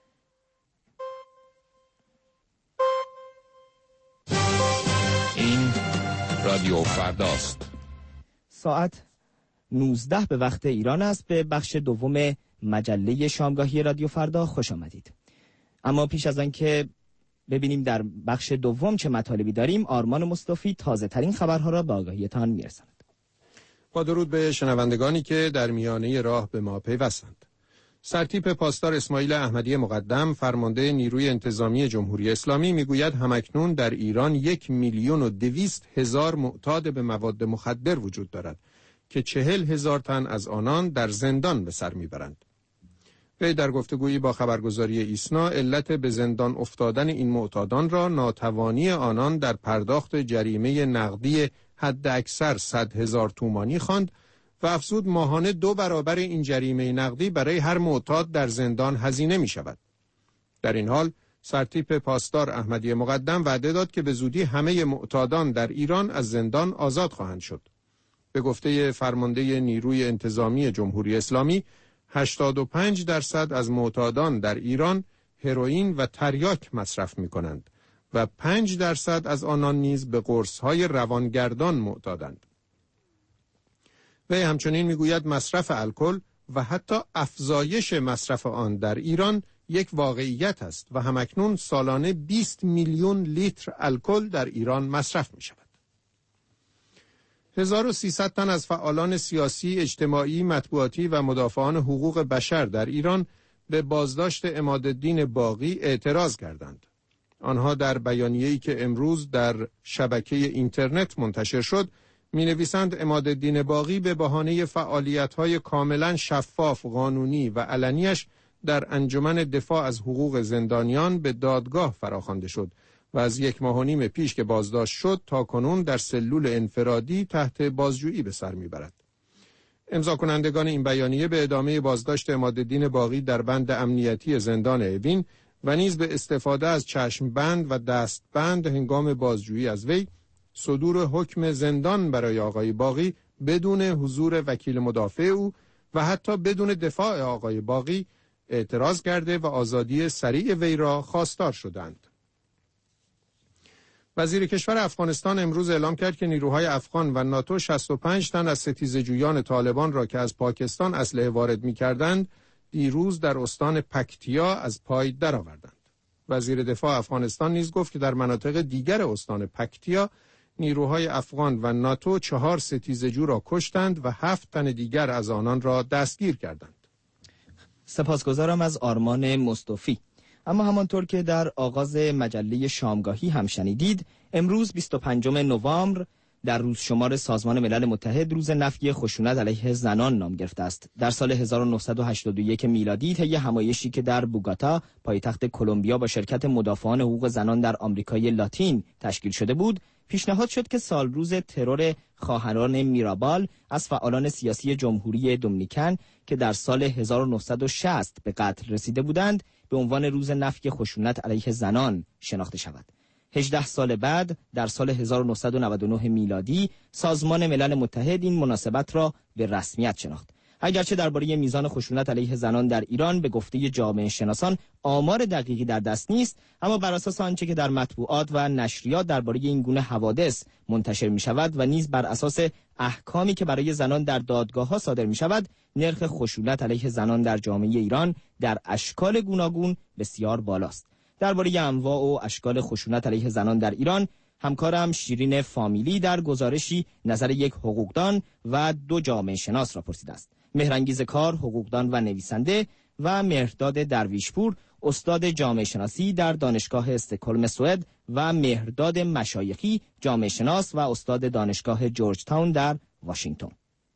این رادیو فرداست. ساعت نوزده به وقت ایران است. به بخش دوم مجله شامگاهی رادیو فردا خوش آمدید. اما پیش از آن که ببینیم در بخش دوم چه مطالبی داریم، آرمان مصطفی تازه ترین خبرها را به آگاهیتان میرساند. با درود به شنوندگانی که در میانه راه به ما پیوستند. سرتیپ پاسدار اسماعیل احمدی مقدم، فرمانده نیروی انتظامی جمهوری اسلامی، میگوید همکنون در ایران یک میلیون و دویست هزار معتاد به مواد مخدر وجود دارد که چهل هزار تن از آنان در زندان به سر میبرند. وی در گفتگویی با خبرگزاری ایسنا علت به زندان افتادن این معتادان را ناتوانی آنان در پرداخت جریمه نقدی حد اکثر صد هزار تومانی خواند و افزود ماهانه دو برابر این جریمه نقدی برای هر معتاد در زندان هزینه می شود. در این حال سرتیپ پاسدار احمدی مقدم وعده داد که به زودی همه معتادان در ایران از زندان آزاد خواهند شد. به گفته فرمانده نیروی انتظامی جمهوری اسلامی، هشتاد و پنج درصد از معتادان در ایران هروئین و تریاک مصرف می کنند و پنج درصد از آنان نیز به قرص‌های روانگردان معتادند. وی همچنین میگوید مصرف الکل و حتی افزایش مصرف آن در ایران یک واقعیت است و همکنون سالانه بیست میلیون لیتر الکل در ایران مصرف می شود. هزار و سیصد تن از فعالان سیاسی، اجتماعی، مطبوعاتی و مدافعان حقوق بشر در ایران به بازداشت عمادالدین باقی اعتراض کردند. آنها در بیانیه‌ای که امروز در شبکه اینترنت منتشر شد می نویسند عمادالدین باقی به بهانه فعالیت‌های کاملا شفاف، قانونی و علنیش در انجمن دفاع از حقوق زندانیان به دادگاه فراخوانده شد و از یک ماه و نیم پیش که بازداشت شد تا کنون در سلول انفرادی تحت بازجویی به سر میبرد. امضا کنندگان این بیانیه به ادامه بازداشت عمادالدین باقی در بند امنیتی زندان اوین و نیز به استفاده از چشم بند و دست بند هنگام بازجویی از وی، صدور حکم زندان برای آقای باقی بدون حضور وکیل مدافع او و حتی بدون دفاع آقای باقی اعتراض کرده و آزادی سریع وی را خواستار شدند. وزیر کشور افغانستان امروز اعلام کرد که نیروهای افغان و ناتو شصت و پنج تن از ستیزجویان طالبان را که از پاکستان اسلحه وارد می‌کردند دیروز در استان پکتیا از پای درآوردند. وزیر دفاع افغانستان نیز گفت که در مناطق دیگر استان پکتیا نیروهای افغان و ناتو چهار ستیزجو را کشتند و هفت تن دیگر از آنان را دستگیر کردند. سپاسگزارم از آرمان مصطفی. اما همانطور که در آغاز مجله شامگاهی هم شنیدید، امروز بیست و پنجم نوامبر در روز شمار سازمان ملل متحد روز نفی خشونت علیه زنان نام گرفته است. در سال هزار و نهصد و هشتاد و یک میلادی طی همایشی که در بوگاتا پایتخت کلمبیا با شرکت مدافعان حقوق زنان در آمریکای لاتین تشکیل شده بود، پیشنهاد شد که سالروز ترور خواهران میرابال از فعالان سیاسی جمهوری دومینیکن که در سال هزار و نهصد و شصت به قتل رسیده بودند به عنوان روز نفی خشونت علیه زنان شناخته شود. هجده سال بعد در سال هزار و نهصد و نود و نه میلادی سازمان ملل متحد این مناسبت را به رسمیت شناخت. اگرچه درباره میزان خشونت علیه زنان در ایران به گفته جامعه شناسان آمار دقیقی در دست نیست، اما بر اساس آنچه که در مطبوعات و نشریات درباره این گونه حوادث منتشر می شود و نیز بر اساس احکامی که برای زنان در دادگاه‌ها صادر می شود، نرخ خشونت علیه زنان در جامعه ایران در اشکال گوناگون بسیار بالاست. درباره انواع و اشکال خشونت علیه زنان در ایران، همکارم شیرین فامیلی در گزارشی نظر یک حقوقدان و دو جامعه شناس را پرسیده است. مهرانگیز کار، حقوقدان و نویسنده، و مهرداد درویشپور، استاد جامعه شناسی در دانشگاه استکهلم سوئد، و مهرداد مشایخی، جامعه شناس و استاد دانشگاه جورج تاون در واشنگتن.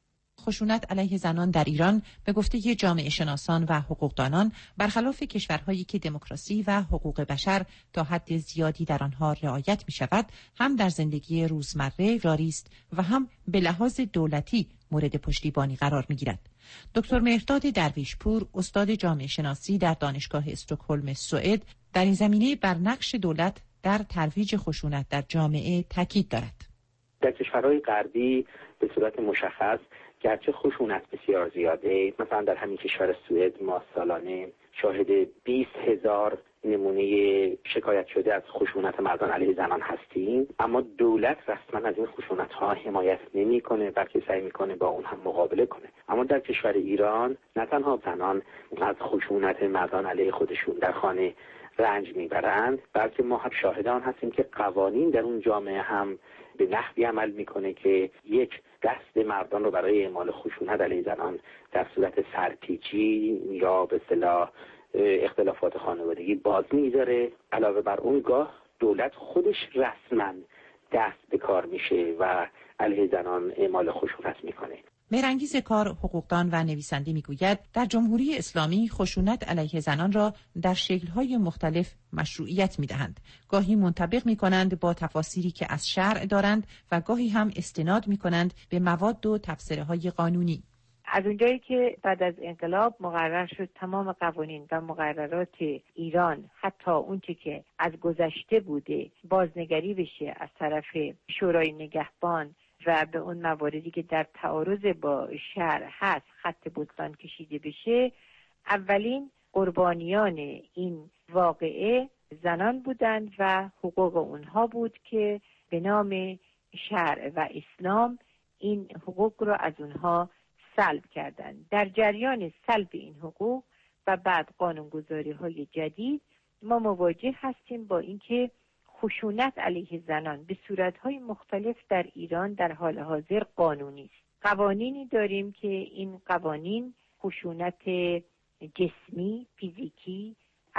خشونت علیه زنان در ایران به گفته جامعه شناسان و حقوقدانان برخلاف کشورهایی که دموکراسی و حقوق بشر تا حد زیادی در آنها رعایت می شود، هم در زندگی روزمره جاری است و هم به لحاظ دولتی مورد پشتیبانی قرار می گیرد. دکتر مهرداد درویشپور، استاد جامعه شناسی در دانشگاه استکهلم سوئد، در این زمینه بر نقش دولت در ترویج خشونت در جامعه تاکید دارد. در کشورهای غربی به صورت مشخص گرچه خشونت بسیار زیاده، مثلا در همین کشور سوئد ما سالانه شاهد بیست هزار نمونه شکایت شده از خشونت مردان علیه زنان هستیم، اما دولت رسما از این خشونت ها حمایت نمیکنه، بلکه سعی میکنه با اون هم مقابله کنه. اما در کشور ایران نه تنها زنان از خشونت مردان علیه خودشون در خانه رنج میبرند، بلکه ما هم شاهد آن هستیم که قوانین در اون جامعه هم به نحوی عمل میکنه که یک دست مردان رو برای اعمال خشونت علیه زنان در صورت سرپیچی یا به اصطلاح اختلافات خانوادگی باز میذاره. علاوه بر اون گاه دولت خودش رسما دست به کار میشه و علیه زنان اعمال خشونت میکنه. مهرانگیز کار، حقوقدان و نویسنده میگوید در جمهوری اسلامی خشونت علیه زنان را در شکل‌های مختلف مشروعیت میدهند. گاهی منطبق میکنند با تفاسیری که از شرع دارند و گاهی هم استناد میکنند به مواد و تفسیرهای قانونی. از اونجایی که بعد از انقلاب مقرر شد تمام قوانین و مقررات ایران، حتی اونچه که از گذشته بوده، بازنگری بشه از طرف شورای نگهبان و به اون مواردی که در تعارض با شرع هست خط بستان کشیده بشه، اولین قربانیان این واقعه زنان بودند و حقوق اونها بود که به نام شرع و اسلام این حقوق رو از اونها سلب کردند. در جریان سلب این حقوق و بعد قانونگذاری های جدید ما مواجه هستیم با اینکه خشونت علیه زنان به صورت‌های مختلف در ایران در حال حاضر قانونی است. قوانینی داریم که این قوانین خشونت جسمی، فیزیکی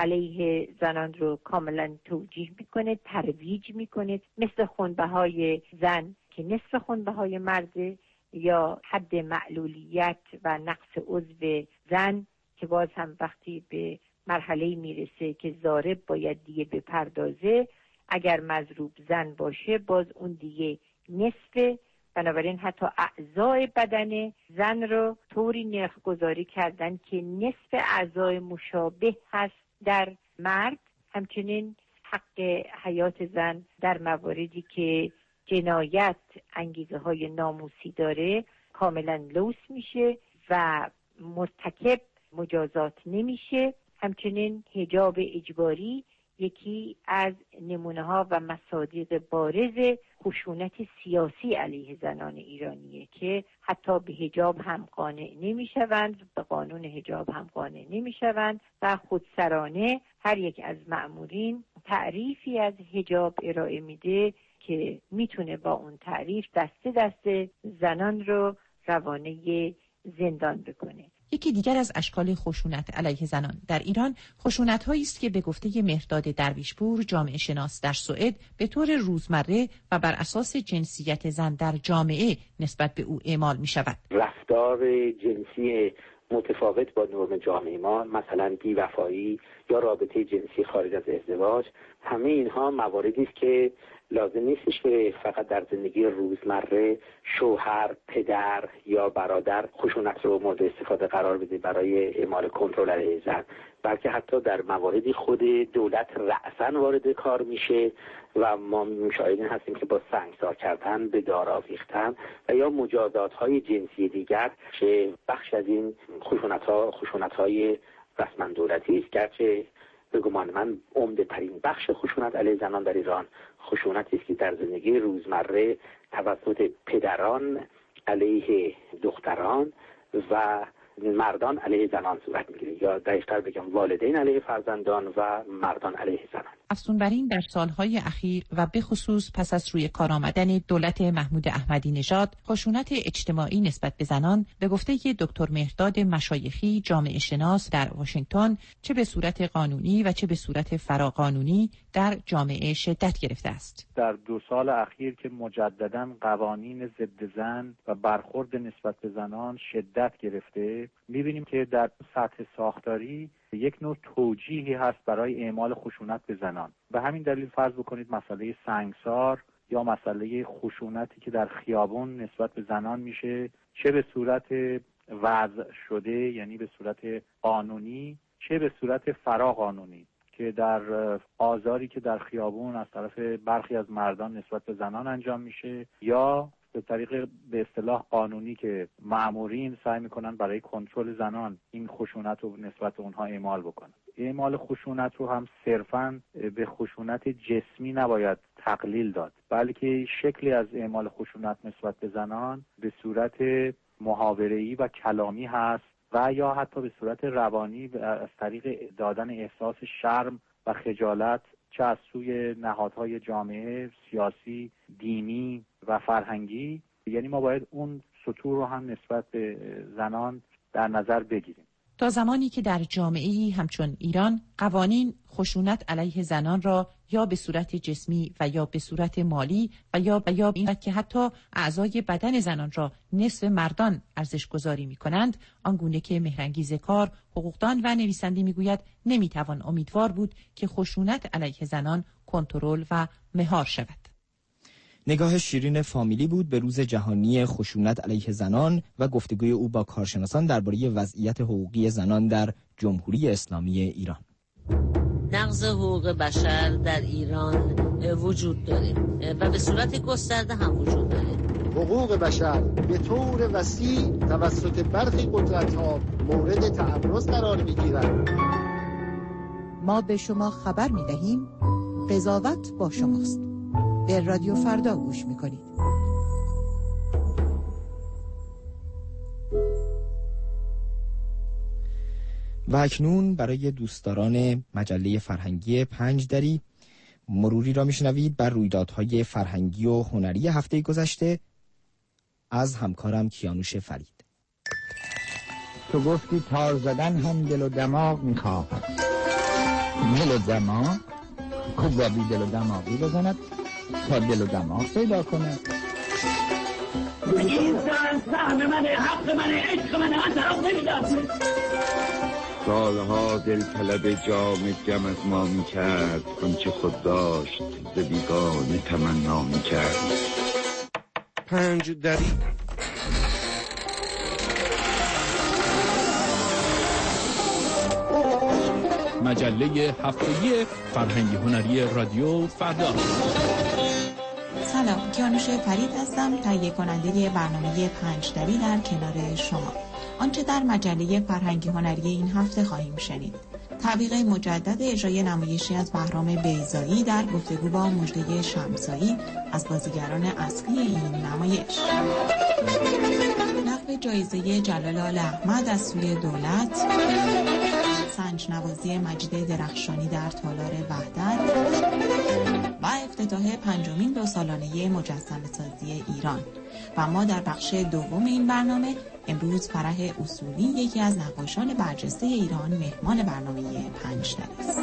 علیه زنان رو کاملا توجیه میکنه، ترویج میکنه، مثل خونبهای زن که نصف خونبهای مرده، یا حد معلولیت و نقص عضو زن که باز هم وقتی به مرحله میرسه که ضارب باید دیگه بپردازه، اگر مضروب زن باشه باز اون دیگه نصفه. بنابراین حتی اعضای بدن زن رو طوری نرخ گذاری کردن که نصف اعضای مشابه هست در مرد. همچنین حق حیات زن در مواردی که جنایت انگیزه های ناموسی داره کاملا لوث میشه و مرتکب مجازات نمیشه. همچنین حجاب اجباری یکی از نمونه ها و مصادیق بارز خشونت سیاسی علیه زنان ایرانیه که حتی به حجاب هم قانع نمیشوند، به قانون حجاب هم قانع نمیشوند و خودسرانه هر یک از مأمورین تعریفی از حجاب ارائه میده که میتونه با اون تعریف دسته دسته زنان رو روانه زندان بکنه. یکی دیگر از اشکال خشونت علیه زنان در ایران خشونت‌هایی است که به گفته مهرداد درویشپور، جامعه شناس در سوئد، به طور روزمره و بر اساس جنسیت زن در جامعه نسبت به او اعمال می‌شود. رفتار جنسی متفاوت با نرم جامعه ما، مثلا بی‌وفایی یا رابطه جنسی خارج از ازدواج، همه اینها مواردی است که لازم نیستش که فقط در زندگی روزمره شوهر، پدر یا برادر خشونت رو مورد استفاده قرار بده برای اعمال کنترل علیه زن، بلکه حتی در مواردی خود دولت رأساً وارد کار میشه و ما مشاهدین هستیم که با سنگسار کردن، به دار آویختن و یا مجازات‌های جنسی دیگر که بخش از این خشونت‌ها خشونت‌های رسما دولتی است. گرچه به گمان من عمده ترین بخش خشونت علیه زنان در ایران خشونتی است که در زندگی روزمره توسط پدران علیه دختران و مردان علیه زنان صورت میگیره، یا دقیق‌تر بگم والدین علیه فرزندان و مردان علیه زنان. افزون بر این در سالهای اخیر و به خصوص پس از روی کار آمدن دولت محمود احمدی نژاد، خشونت اجتماعی نسبت به زنان به گفته دکتر مهرداد مشایخی جامعه شناس در واشنگتن چه به صورت قانونی و چه به صورت فراقانونی در جامعه شدت گرفته است. در دو سال اخیر که مجدداً قوانین ضد زن و برخورد نسبت به زنان شدت گرفته، می‌بینیم که در سطح ساختاری یک نوع توجیهی هست برای اعمال خشونت به زنان. به همین دلیل فرض بکنید مسئله سنگسار یا مسئله خشونتی که در خیابون نسبت به زنان میشه، چه به صورت وضع شده یعنی به صورت قانونی، چه به صورت فراقانونی که در آزاری که در خیابون از طرف برخی از مردان نسبت به زنان انجام میشه، یا به طریق به اصطلاح قانونی که مأمورین سعی میکنن برای کنترل زنان این خشونت رو نسبت به اونها اعمال بکنن. اعمال خشونت رو هم صرفاً به خشونت جسمی نباید تقلیل داد، بلکه شکلی از اعمال خشونت نسبت به زنان به صورت محاوره‌ای و کلامی هست و یا حتی به صورت روانی از طریق دادن احساس شرم و خجالت، چه از سوی نهادهای جامعه، سیاسی، دینی و فرهنگی. یعنی ما باید اون سطور رو هم نسبت به زنان در نظر بگیریم. تا زمانی که در جامعه‌ای همچون ایران قوانین خشونت علیه زنان را یا به صورت جسمی و یا به صورت مالی و یا و یا این که حتی اعضای بدن زنان را نصف مردان ارزش گذاری می کنند، آنگونه که مهرانگیز کار، حقوقدان و نویسنده می گوید نمیتوان امیدوار بود که خشونت علیه زنان کنترل و مهار شود. نگاه شیرین فامیلی بود به روز جهانی خشونت علیه زنان و گفتگوی او با کارشناسان درباره وضعیت حقوقی زنان در جمهوری اسلامی ایران. نقض حقوق بشر در ایران وجود داره و به صورت گسترده هم وجود داره. حقوق بشر به طور وسیع توسط برخی قدرت‌ها مورد تعرض قرار می‌گیرد. ما به شما خبر می‌دهیم قضاوت با شماست. به رادیو فردا گوش می‌کنید. و اکنون برای دوستداران مجله فرهنگی پنج دری مروری را میشنوید بر رویدادهای فرهنگی و هنری هفته گذشته از همکارم کیانوش فرید. تو گفتی تار زدن هم دل و دماغ میخواهد. دل و دماغ خود با بی دل و دماغی بزند تا دل و دماغ پیدا کنه. این زن سهم منه، حق منه، عشق منه، من طرف نمیدم. سالها دل طلب جام جم از ما میکرد، آنچه خود داشت ز بیگانه تمنا میکرد. پنج دری مجله هفتگی فرهنگی هنری رادیو فردا. سلام، کیانوش فرید هستم، تهیه کننده برنامه پنج دری در کنار شما. آنچه در مجله فرهنگی هنری این هفته خواهیم شنید: تعویق مجدد اجرای نمایشی از بهرام بیضایی در گفتگو با مژده شمسایی از بازیگران اصلی این نمایش. نقل جایزه جلال احمد از سوی دولت. سنج نوازی مجید درخشانی در تالار وحدت و افتتاح پنجمین دو سالانه مجسمه سازی ایران. و ما در بخش دوم این برنامه امروز فرح اصولی، یکی از نقاشان برجسته ایران، مهمان برنامه پنج دری است.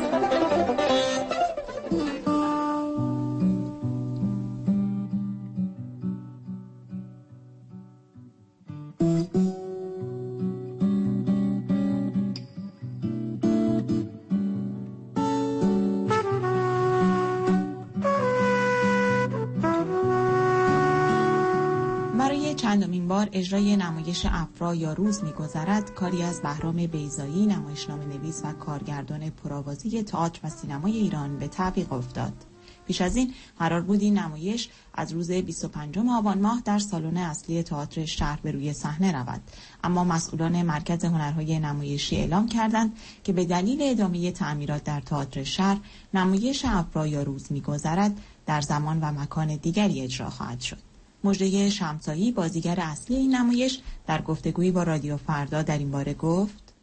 چندمین بار اجرای نمایش افرا یا روز می‌گذرد کاری از بهرام بیضایی، نمایشنامه نویس و کارگردان پرآوازی تئاتر و سینمای ایران به تعویق افتاد. پیش از این قرار بود این نمایش از روز بیست و پنجم آبان ماه در سالن اصلی تئاتر شهر به روی صحنه رود، اما مسئولان مرکز هنرهای نمایشی اعلام کردند که به دلیل ادامه تعمیرات در تئاتر شهر، نمایش افرا یا روز می‌گذرد در زمان و مکان دیگری اجرا خواهد شد. مژده شمسایی، بازیگر اصلی این نمایش، در گفتگویی با رادیو فردا در این باره گفت: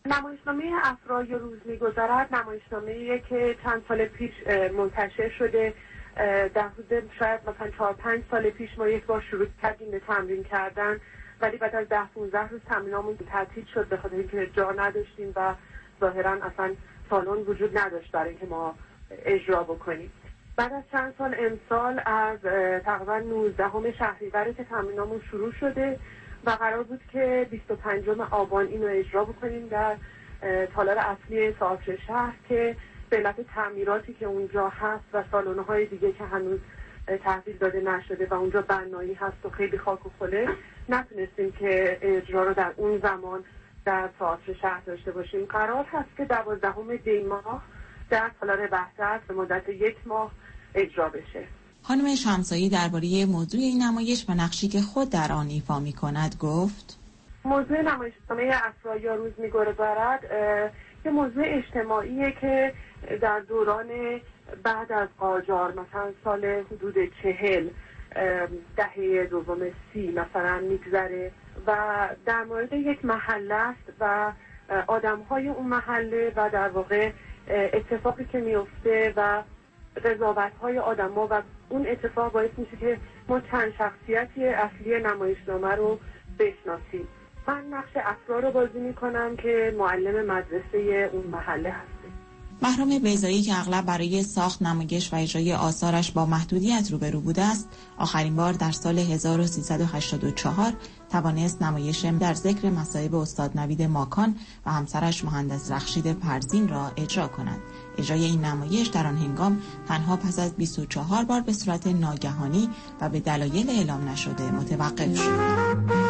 نمایشنامه افرا یا روز می‌گذرد نمایشنامه‌ایه که چند سال پیش منتشر شده. در حدود شاید مثلا چهار پنج سال پیش ما یک بار شروع کردیم به تمرین کردن، ولی بعد از ده پانزده روز تمرینامون تعطیل شد به خاطر اینکه جا نداشتیم و ظاهرا اصلا سالن وجود نداشت برای اینکه ما اجرا بکنیم. بعد از چند سال امسال از تقریبا نوزدهم شهریور که تمرینامون شروع شده و قرار بود که بیست و پنجم آبان اینو اجرا بکنیم در تالار اصلی تئاتر شهر که به علت تعمیراتی که اونجا هست و سالن‌های دیگه که هنوز تحویل داده نشده و اونجا بنایی هست و خیلی خاک و خله، نتونستیم که اجرا رو در اون زمان در تئاتر شهر داشته باشیم. قرار هست که دوازدهم دی ماه در تالار وحدت به مدت یک ماه اجرا بشه. خانم شمسایی درباره موضوع این نمایش و نقشی که خود در آن ایفا می‌کند گفت: موضوع نمایشنامه افرا یا روز می‌گذرد یه موضوع اجتماعیه که در دوران بعد از قاجار، مثلا سال حدود چهل، دهه دوم سی مثلا میگذره و در مورد یک محله است و آدم‌های اون محله و در واقع اتفاقی که میفته و قضاوت‌های آدم‌ها و اون اتفاق باعث میشه که ما چند شخصیتی اصلی نمایشنامه رو بشناسیم. من نقش افرا رو بازی میکنم که معلم مدرسه اون محله هستم. بهرام بیضایی که اغلب برای ساخت نمایش و اجرای آثارش با محدودیت روبرو بوده است، آخرین بار در سال هزار و سیصد و هشتاد و چهار توانست نمایش در ذکر مصائب استاد نوید ماکان و همسرش مهندس رخشید پرزین را اجرا کند. اجرای این نمایش در آن هنگام تنها پس از بیست و چهار بار به صورت ناگهانی و به دلایل اعلام نشده متوقف شد.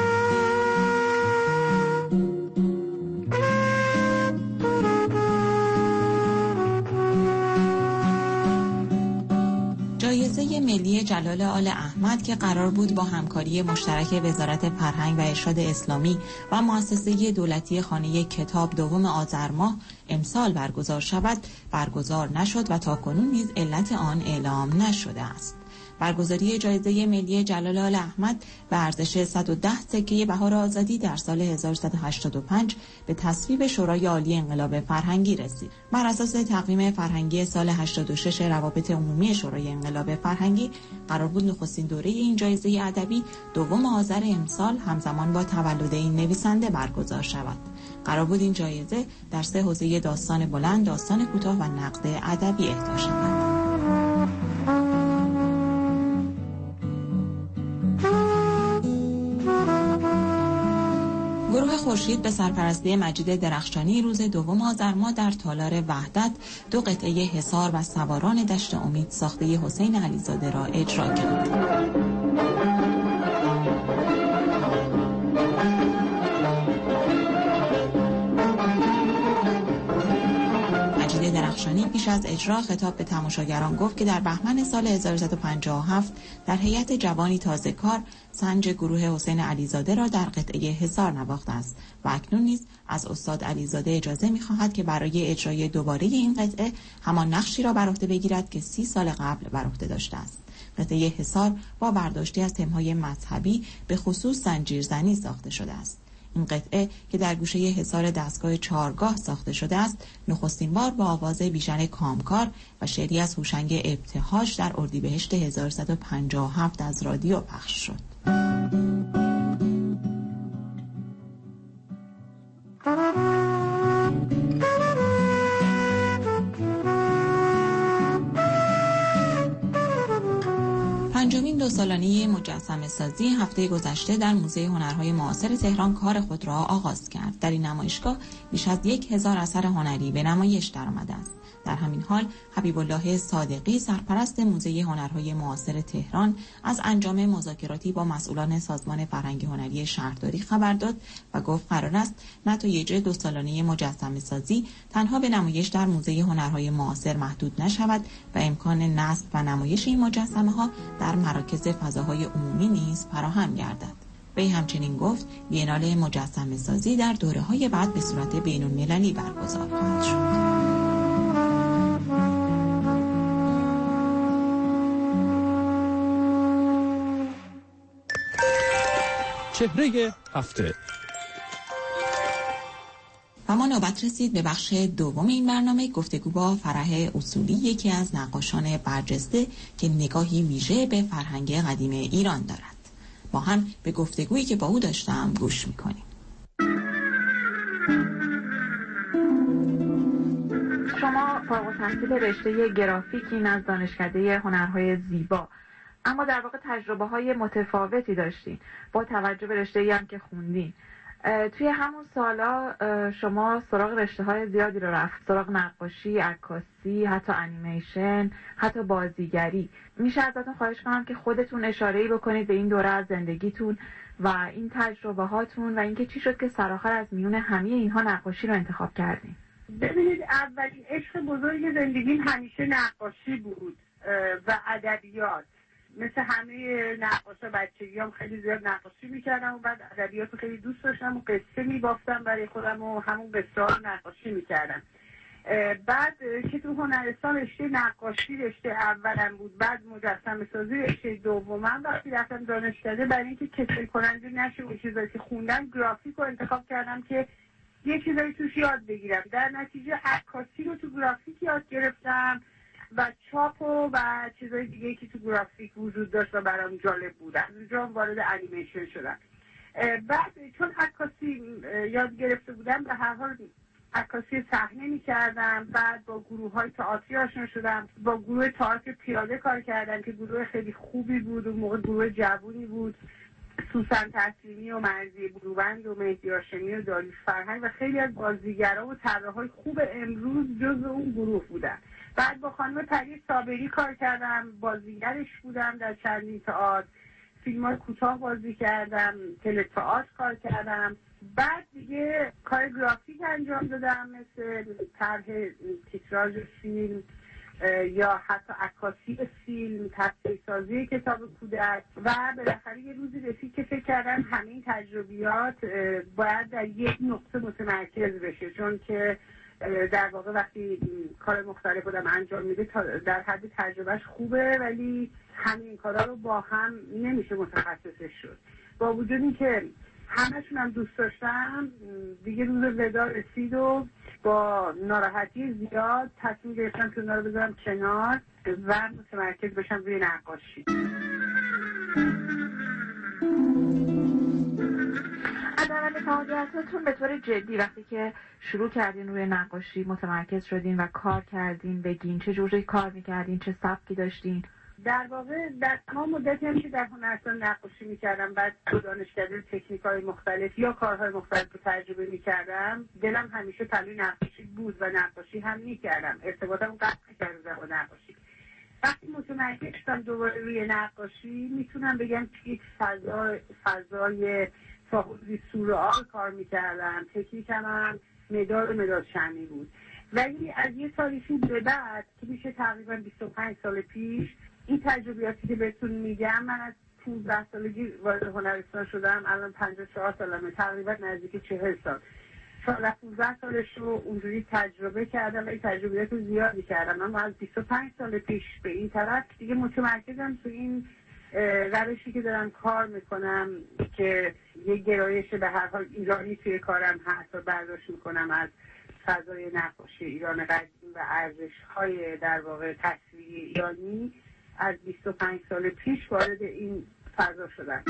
جایزه ملی جلال آل احمد که قرار بود با همکاری مشترک وزارت فرهنگ و ارشاد اسلامی و مؤسسه دولتی خانه کتاب دوم آذر ماه امسال برگزار شود، برگزار نشد و تاکنون نیز علت آن اعلام نشده است. برگزاری جایزه ملی جلال آل احمد به ارزش صد و ده سکه بهار آزادی در سال هزار و سیصد و هشتاد و پنج به تصویب شورای عالی انقلاب فرهنگی رسید. بر اساس تقویم فرهنگی سال هشتاد و شش روابط عمومی شورای انقلاب فرهنگی قرار بود نخستین دوره این جایزه ادبی دوم آذر امسال همزمان با تولد این نویسنده برگزار شود. قرار بود این جایزه در سه حوزه داستان بلند، داستان کوتاه و نقد ادبی اهدا شود. گروه خورشید به سرپرستی مجید درخشانی روز دوم آذر ماه در تالار وحدت دو قطعه حصار و سواران دشت امید ساخته حسین علیزاده را اجرا کرد. مجید درخشانی پیش از اجرا خطاب به تماشاگران گفت که در بهمن سال هزار و سیصد و پنجاه و هفت در هیئت جوانی تازه کار سنج گروه حسین علیزاده را در قطعه حصار نواخته است و اکنون نیز از استاد علیزاده اجازه می‌خواهد که برای اجرای دوباره این قطعه همان نقشی را بر عهده بگیرد که سی سال قبل بر عهده داشته است. قطعه حصار با برداشتی از تم‌های مذهبی به خصوص زنجیرزنی ساخته شده است. این قطعه که در گوشه حصار دستگاه چهارگاه ساخته شده است، نخستین بار با آواز بیژن کامکار و شعری از هوشنگ ابتهاج در اردیبهشت هزار و سیصد و پنجاه و هفت از رادیو پخش شد. پنجمین دو سالانه مجسمه سازی هفته گذشته در موزه هنرهای معاصر تهران کار خود را آغاز کرد. در این نمایشگاه بیش از یک هزار اثر هنری به نمایش درآمده است. در همین حال حبیب الله صادقی سرپرست موزه هنرهای معاصر تهران از انجام مذاکراتی با مسئولان سازمان فرهنگی هنری شهرداری خبر داد و گفت قرار است نتایج دو سالانه مجسمه سازی تنها به نمایش در موزه هنرهای معاصر محدود نشود و امکان نصب و نمایش این مجسمه ها در مراکز فضاهای عمومی نیز فراهم گردد. وی همچنین گفت بینال مجسمه سازی در دوره‌های بعد به صورت بین‌المللی برگزار خواهد شد. چهره هفته. و ما نوبت رسید به بخش دوم این برنامه، گفتگو با فرح اصولی، یکی از نقاشان برجسته که نگاهی ویژه به فرهنگ قدیم ایران دارد. با هم به گفتگویی که با او داشتم گوش میکنیم. شما فارغ التحصیل رشته گرافیکی از دانشکده هنرهای زیبا، اما در واقع تجربه های متفاوتی داشتین با توجه به رشته‌ای هم که خوندین. توی همون سالا شما سراغ رشته های زیادی رو رفت، سراغ نقاشی، عکاسی، حتی انیمیشن، حتی بازیگری. میشه ازتون خواهش کنم که خودتون اشاره‌ای بکنید به این دوره از زندگیتون و این تجربه هاتون و اینکه چی شد که سرآخر از میون همه اینها نقاشی رو انتخاب کردین؟ ببینید، اولین عشق بزرگ زندگیم همیشه نقاشی بود و ادبیات. مثل همه نقاشا بچگیام خیلی زیاد نقاشی میکردم و بعد ادبیات رو خیلی دوست داشتم و قصه میبافتم برای خودم و همون قصه ها رو نقاشی میکردم. بعد که تو هنرستان رشته نقاشی رشته اولم بود، بعد مجسمه سازی رشته دومم. وقتی رفتم دانشکده برای اینکه کسل کننده نشه و چیزایی که خوندم، گرافیک رو انتخاب کردم که یه چیزایی توش یاد بگیرم. در نتیجه عکاسی رو تو گرافیک یاد گرفتم و چاپ و و چیزای دیگه که تو گرافیک وجود داشت و برام جالب بود. از اونجا وارد انیمیشن شدم. بعد چون عکاسی یاد گرفته بودم، به هر حال عکاسی صحنه می‌کردم. بعد با گروه‌های تئاتری آشنا شدم. با گروه تئاتر پیاده کار کردم که گروه خیلی خوبی بود، اون موقع گروه جوونی بود. سوسن تسلیمی و مرضی بروبند و مهدی هاشمی و داریوش فرهنگ و خیلی از بازیگرا و طراحای خوب امروز جزو اون گروه بودن. بعد با خانم پری صابری کار کردم، بازیگرش بودم در چندین تئاتر، فیلم‌های کوتاه بازی کردم، تئاتر کار کردم. بعد دیگه کار گرافیک انجام دادم، مثل طرح تیتراژ فیلم یا حتی عکاسی فیلم، تصویر سازی کتاب کودک. و بالاخره یه روزی رسید که فکر کردم همه این تجربیات باید در یک نقطه متمرکز بشه، چون که در واقع وقتی کار مختلف بودم انجام میده در حد تجربهش خوبه، ولی همین کارا رو با هم نمیشه متخصصش شد. با وجود این که همشون هم دوست داشتم، دیگه روز ودا رسید و با ناراحتی زیاد تصمیم گرفتم که اونا رو بذارم کنار و متمرکز بشم روی نقاشی. از اول فعالیتاتون به طور جدی وقتی که شروع کردین روی نقاشی متمرکز شدین و کار کردین، بگین چه جوری کار میکردین، چه سبکی داشتین؟ در واقع در تمام مدتی هم که در هنرستان نقاشی میکردم، بعد تو دانشکده تکنیک‌های مختلف یا کارهای مختلف رو تجربه میکردم، دلم همیشه پلوی نقاشی بود و نقاشی هم میکردم. ارتباطم قطع نکردم با نقاشی. وقتی متمرکز شدم دوباره روی نقاشی، میتونم بگم که یک فضا فضای فاحوزی سورئال کار میکردم. تکنیکم هم مدار مداد شمعی بود. ولی از یه تاریخی به بعد که میشه تقریبا بیست و پنج سال پیش، این تجربیاتی که بهتون میگم، من از پانزده سالگی وارد هنرستان شدم، الان پنجاه و چهار سالمه، تقریبا نزدیک چهل سال. شاید پانزده سالش رو اونجوری تجربه کردم و این تجربیات زیادی کردم. اما از بیست و پنج سال پیش به این طرف دیگه متمرکزم تو این روشی که دارم کار میکنم که یه گرایش به هر حال ایرانی توی کارم هست و برداشت میکنم از فضای نقاشی ایران قدیم و ارزش‌های در واقع تصویری ایرانی. از بیست و پنج سال پیش وارد این فضا شدم.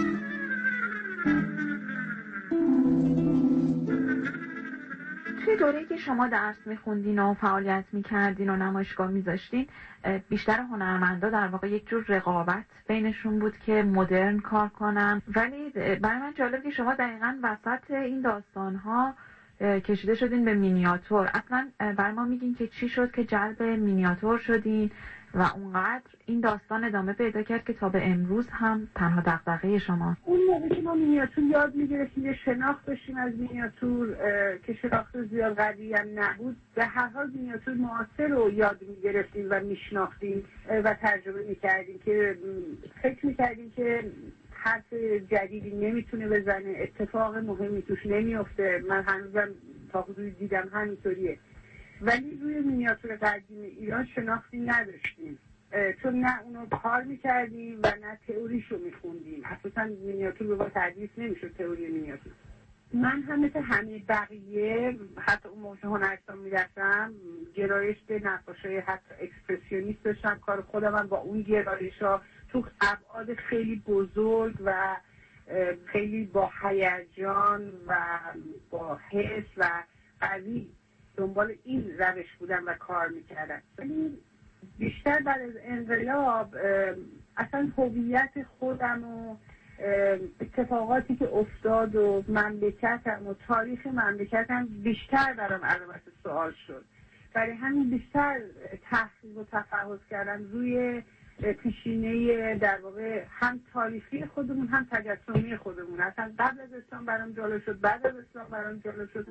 توی دوره‌ای که شما درس میخوندین و فعالیت میکردین و نمایشگاه میذاشتین، بیشتر هنرمندا در واقع یک جور رقابت بینشون بود که مدرن کار کنن، ولی برای من جالب که شما دقیقاً وسط این داستان‌ها کشیده شدین به مینیاتور. اصلا برای ما میگین که چی شد که جلب مینیاتور شدین و اونقدر این داستان ادامه پیدا کرد که تا به امروز هم تنها دغدغه شما؟ اون موقع که ما مینیاتور یاد میگرفتیم، یه شناخت داشتیم از مینیاتور که شناخت زیاد قوی هم نبود. به هر حال مینیاتور معاصر رو یاد میگرفتیم و میشناختیم و تجربه میکردیم که فکر میکردیم که حرف جدیدی نمیتونه بزنه، اتفاق مهمی توش نمیفته. من هنوزم تا حدودی دیدم همینطوریه. ولی روی مینیاتور قدیم ایران شناختی نداشتیم، چون نه اونو کار میکردیم و نه تئوریشو میخوندیم. اصلا مینیاتور رو با تدریس نمیشد، تئوری مینیاتور. من هم مثل همه بقیه حتی اون موقع هنرستان میرفتم گرایش به نقاشی حتی اکسپرسیونیست داشتم. کار خودم هم با اون گرایش ها تو ابعاد خیلی بزرگ و خیلی با هیجان و با حس و قوی دنبال این روش بودم و کار میکردم. ولی بیشتر بعد از انقلاب اصلا هویت خودم و اتفاقاتی که افتاد و مملکتم و تاریخ مملکتم بیشتر برام علامت سوال شد. برای همین بیشتر تحقیق و تفحص کردم روی پیشینه در واقع هم تاریخی خودمون هم تجسمی خودمون. اصلا قبل از اسلام برام جالب شد، بعد از اسلام برام جالب شد.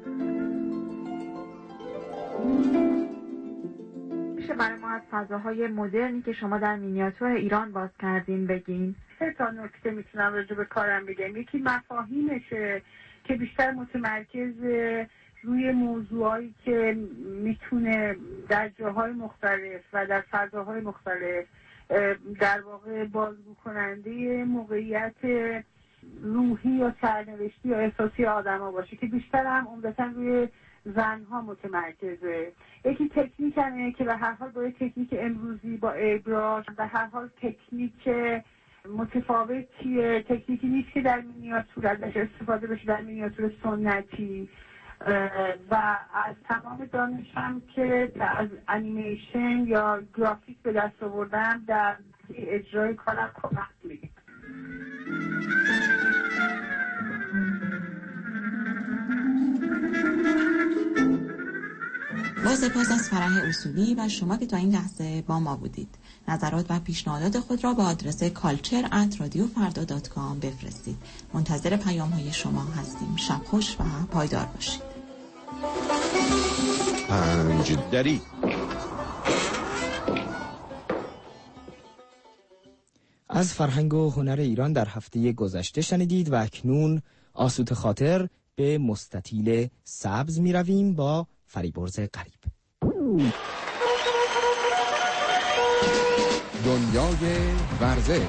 میشه برای ما از فضاهای مدرنی که شما در مینیاتور ایران باز کردین بگین؟ سه تا نکته میتونم راجع به کارم بگم. یکی مفاهیمشه که بیشتر متمرکز روی موضوعایی که میتونه در جاهای مختلف و در فضاهای مختلف در واقع بازگو کننده موقعیت روحی یا سرنوشتی یا احساسی آدم ها باشه که بیشتر هم عمدتاً روی زنها متمرکزه. یکی تکنیک همه که به هر حال با تکنیک امروزی با ایبراش به هر حال تکنیک متفاوتیه، تکنیکی نیست که در مینیاتور ازش استفاده بشه در مینیاتور سنتی و از تمام دانشم که از انیمیشن یا گرافیک به دست آوردم در اجرای کارم کمک می‌کنه. با سپاس از فرح اصولی و شما که تا این لحظه با ما بودید. نظرات و پیشنهادات خود را به آدرس کالچر ات رادیو فردا دات کام بفرستید. منتظر پیام های شما هستیم. شب خوش و پایدار باشید. پنج دری از فرهنگ و هنر ایران در هفته گذشته شنیدید و اکنون آسوت خاطر به مستطیل سبز می رویم با فریبرز قریب. دنیای ورزش.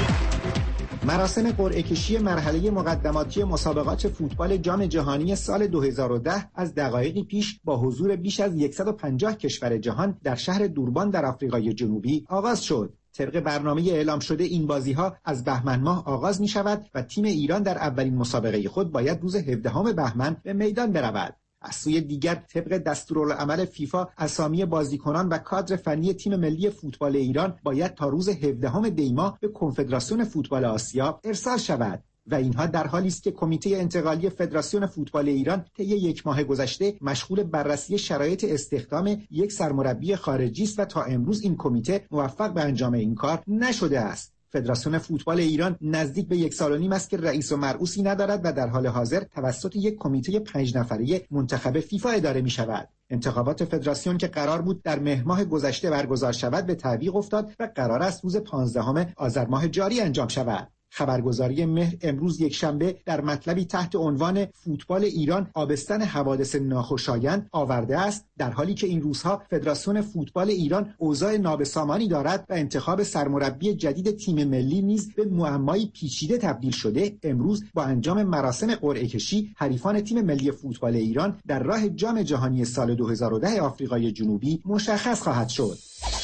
مراسم قرعه کشی مرحله مقدماتی مسابقات فوتبال جام جهانی سال دو هزار و ده از دقایقی پیش با حضور بیش از صد و پنجاه کشور جهان در شهر دوربان در آفریقای جنوبی آغاز شد. طبق برنامه اعلام شده این بازی‌ها از بهمن ماه آغاز می‌شود و تیم ایران در اولین مسابقه خود باید روز هفدهم بهمن به میدان برود. از سوی دیگر طبق دستورالعمل فیفا اسامی بازیکنان و کادر فنی تیم ملی فوتبال ایران باید تا روز هفدهم دی ماه به کنفدراسیون فوتبال آسیا ارسال شود و اینها در حالی است که کمیته انتقالی فدراسیون فوتبال ایران طی یک ماه گذشته مشغول بررسی شرایط استخدام یک سرمربی خارجی است و تا امروز این کمیته موفق به انجام این کار نشده است. فدراسیون فوتبال ایران نزدیک به یک سال و نیم است که رئیس و مرئوسی ندارد و در حال حاضر توسط یک کمیته پنج نفره منتخب فیفا اداره می شود. انتخابات فدراسیون که قرار بود در مهر ماه گذشته برگزار شود به تعویق افتاد و قرار است روز پانزدهم آذر ماه جاری انجام شود. خبرگزاری مهر امروز یک شنبه در مطلبی تحت عنوان فوتبال ایران آبستن حوادث ناخوشایند آورده است در حالی که این روزها فدراسیون فوتبال ایران اوضاع نابسامانی دارد و انتخاب سرمربی جدید تیم ملی نیز به معمایی پیچیده تبدیل شده. امروز با انجام مراسم قرعه کشی حریفان تیم ملی فوتبال ایران در راه جام جهانی سال دو هزار و ده آفریقای جنوبی مشخص خواهد شد.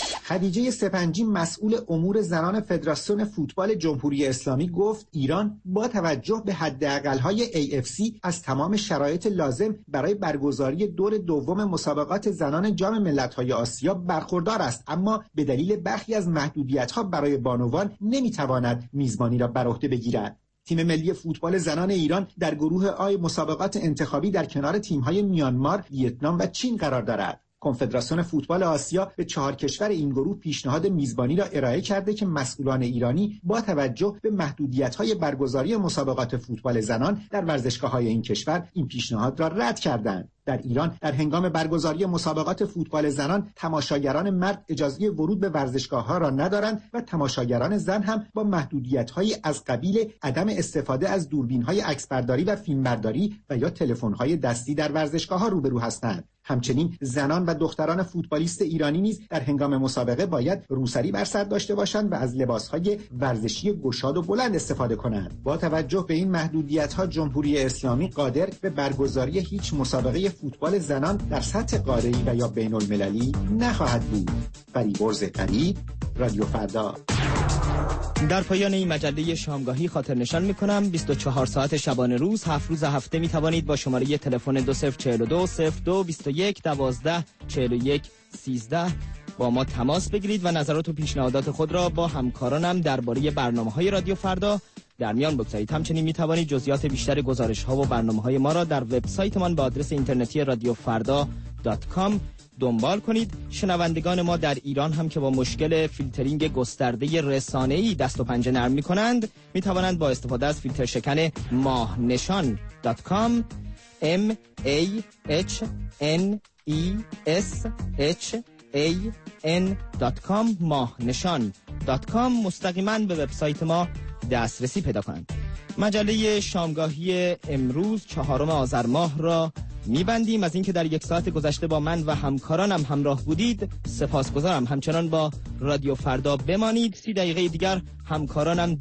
خدیجه سپنجی مسئول امور زنان فدراسیون فوتبال جمهوری اسلامی گفت ایران با توجه به حداقل‌های ای اف سی از تمام شرایط لازم برای برگزاری دور دوم مسابقات زنان جام ملت‌های آسیا برخوردار است، اما به دلیل برخی از محدودیت‌ها برای بانوان نمی‌تواند میزبانی را بر عهده بگیرد. تیم ملی فوتبال زنان ایران در گروه آی مسابقات انتخابی در کنار تیم‌های میانمار، ویتنام و چین قرار دارد. کنفدراسیون فوتبال آسیا به چهار کشور این گروه پیشنهاد میزبانی را ارائه کرده که مسئولان ایرانی با توجه به محدودیت‌های برگزاری مسابقات فوتبال زنان در ورزشگاه‌های این کشور این پیشنهاد را رد کردند. در ایران در هنگام برگزاری مسابقات فوتبال زنان تماشاگران مرد اجازه ورود به ورزشگاه‌ها را ندارند و تماشاگران زن هم با محدودیت‌هایی از قبیل عدم استفاده از دوربین‌های عکسبرداری و فیلمبرداری و یا تلفن‌های دستی در ورزشگاه‌ها روبرو هستند. همچنین زنان و دختران فوتبالیست ایرانی نیز در هنگام مسابقه باید روسری بر سر داشته باشند و از لباس‌های ورزشی گشاد و بلند استفاده کنند. با توجه به این محدودیت‌ها جمهوری اسلامی قادر به برگزاری هیچ مسابقه فوتبال زنان در سطح قاره‌ای و یا بین‌المللی نخواهد بود. فریبرز قریب، رادیو فردا. در پایان این مجله شامگاهی خاطر نشان می‌کنم بیست و چهار ساعت شبانه روز هفت روز هفته می توانید با شماره تلفن دو صفر چهار دو صفر دو بیست و یک دوازده چهل و یک سیزده با ما تماس بگیرید و نظرات و پیشنهادات خود را با همکارانم درباره برنامه‌های رادیو فردا در میان بگذارید. همچنین می توانید جزئیات بیشتر گزارش‌ها و برنامه‌های ما را در وبسایتمان با آدرس اینترنتی رادیو فردا دات کام دنبال کنید. شنوندگان ما در ایران هم که با مشکل فیلترینگ گسترده رسانه‌ای دست و پنجه نرم می‌کنند می توانند با استفاده از فیلتر شکن ماهنشان دات کام M A H N E S H A N دات کام ماهنشان دات کام مستقیما به وبسایت ما دسترسی پیدا کنند. مجله شامگاهی امروز چهارم آذر ماه را میبندیم. از اینکه در یک ساعت گذشته با من و همکارانم همراه بودید سپاسگزارم. همچنان با رادیو فردا بمانید. سی دقیقه دیگر همکارانم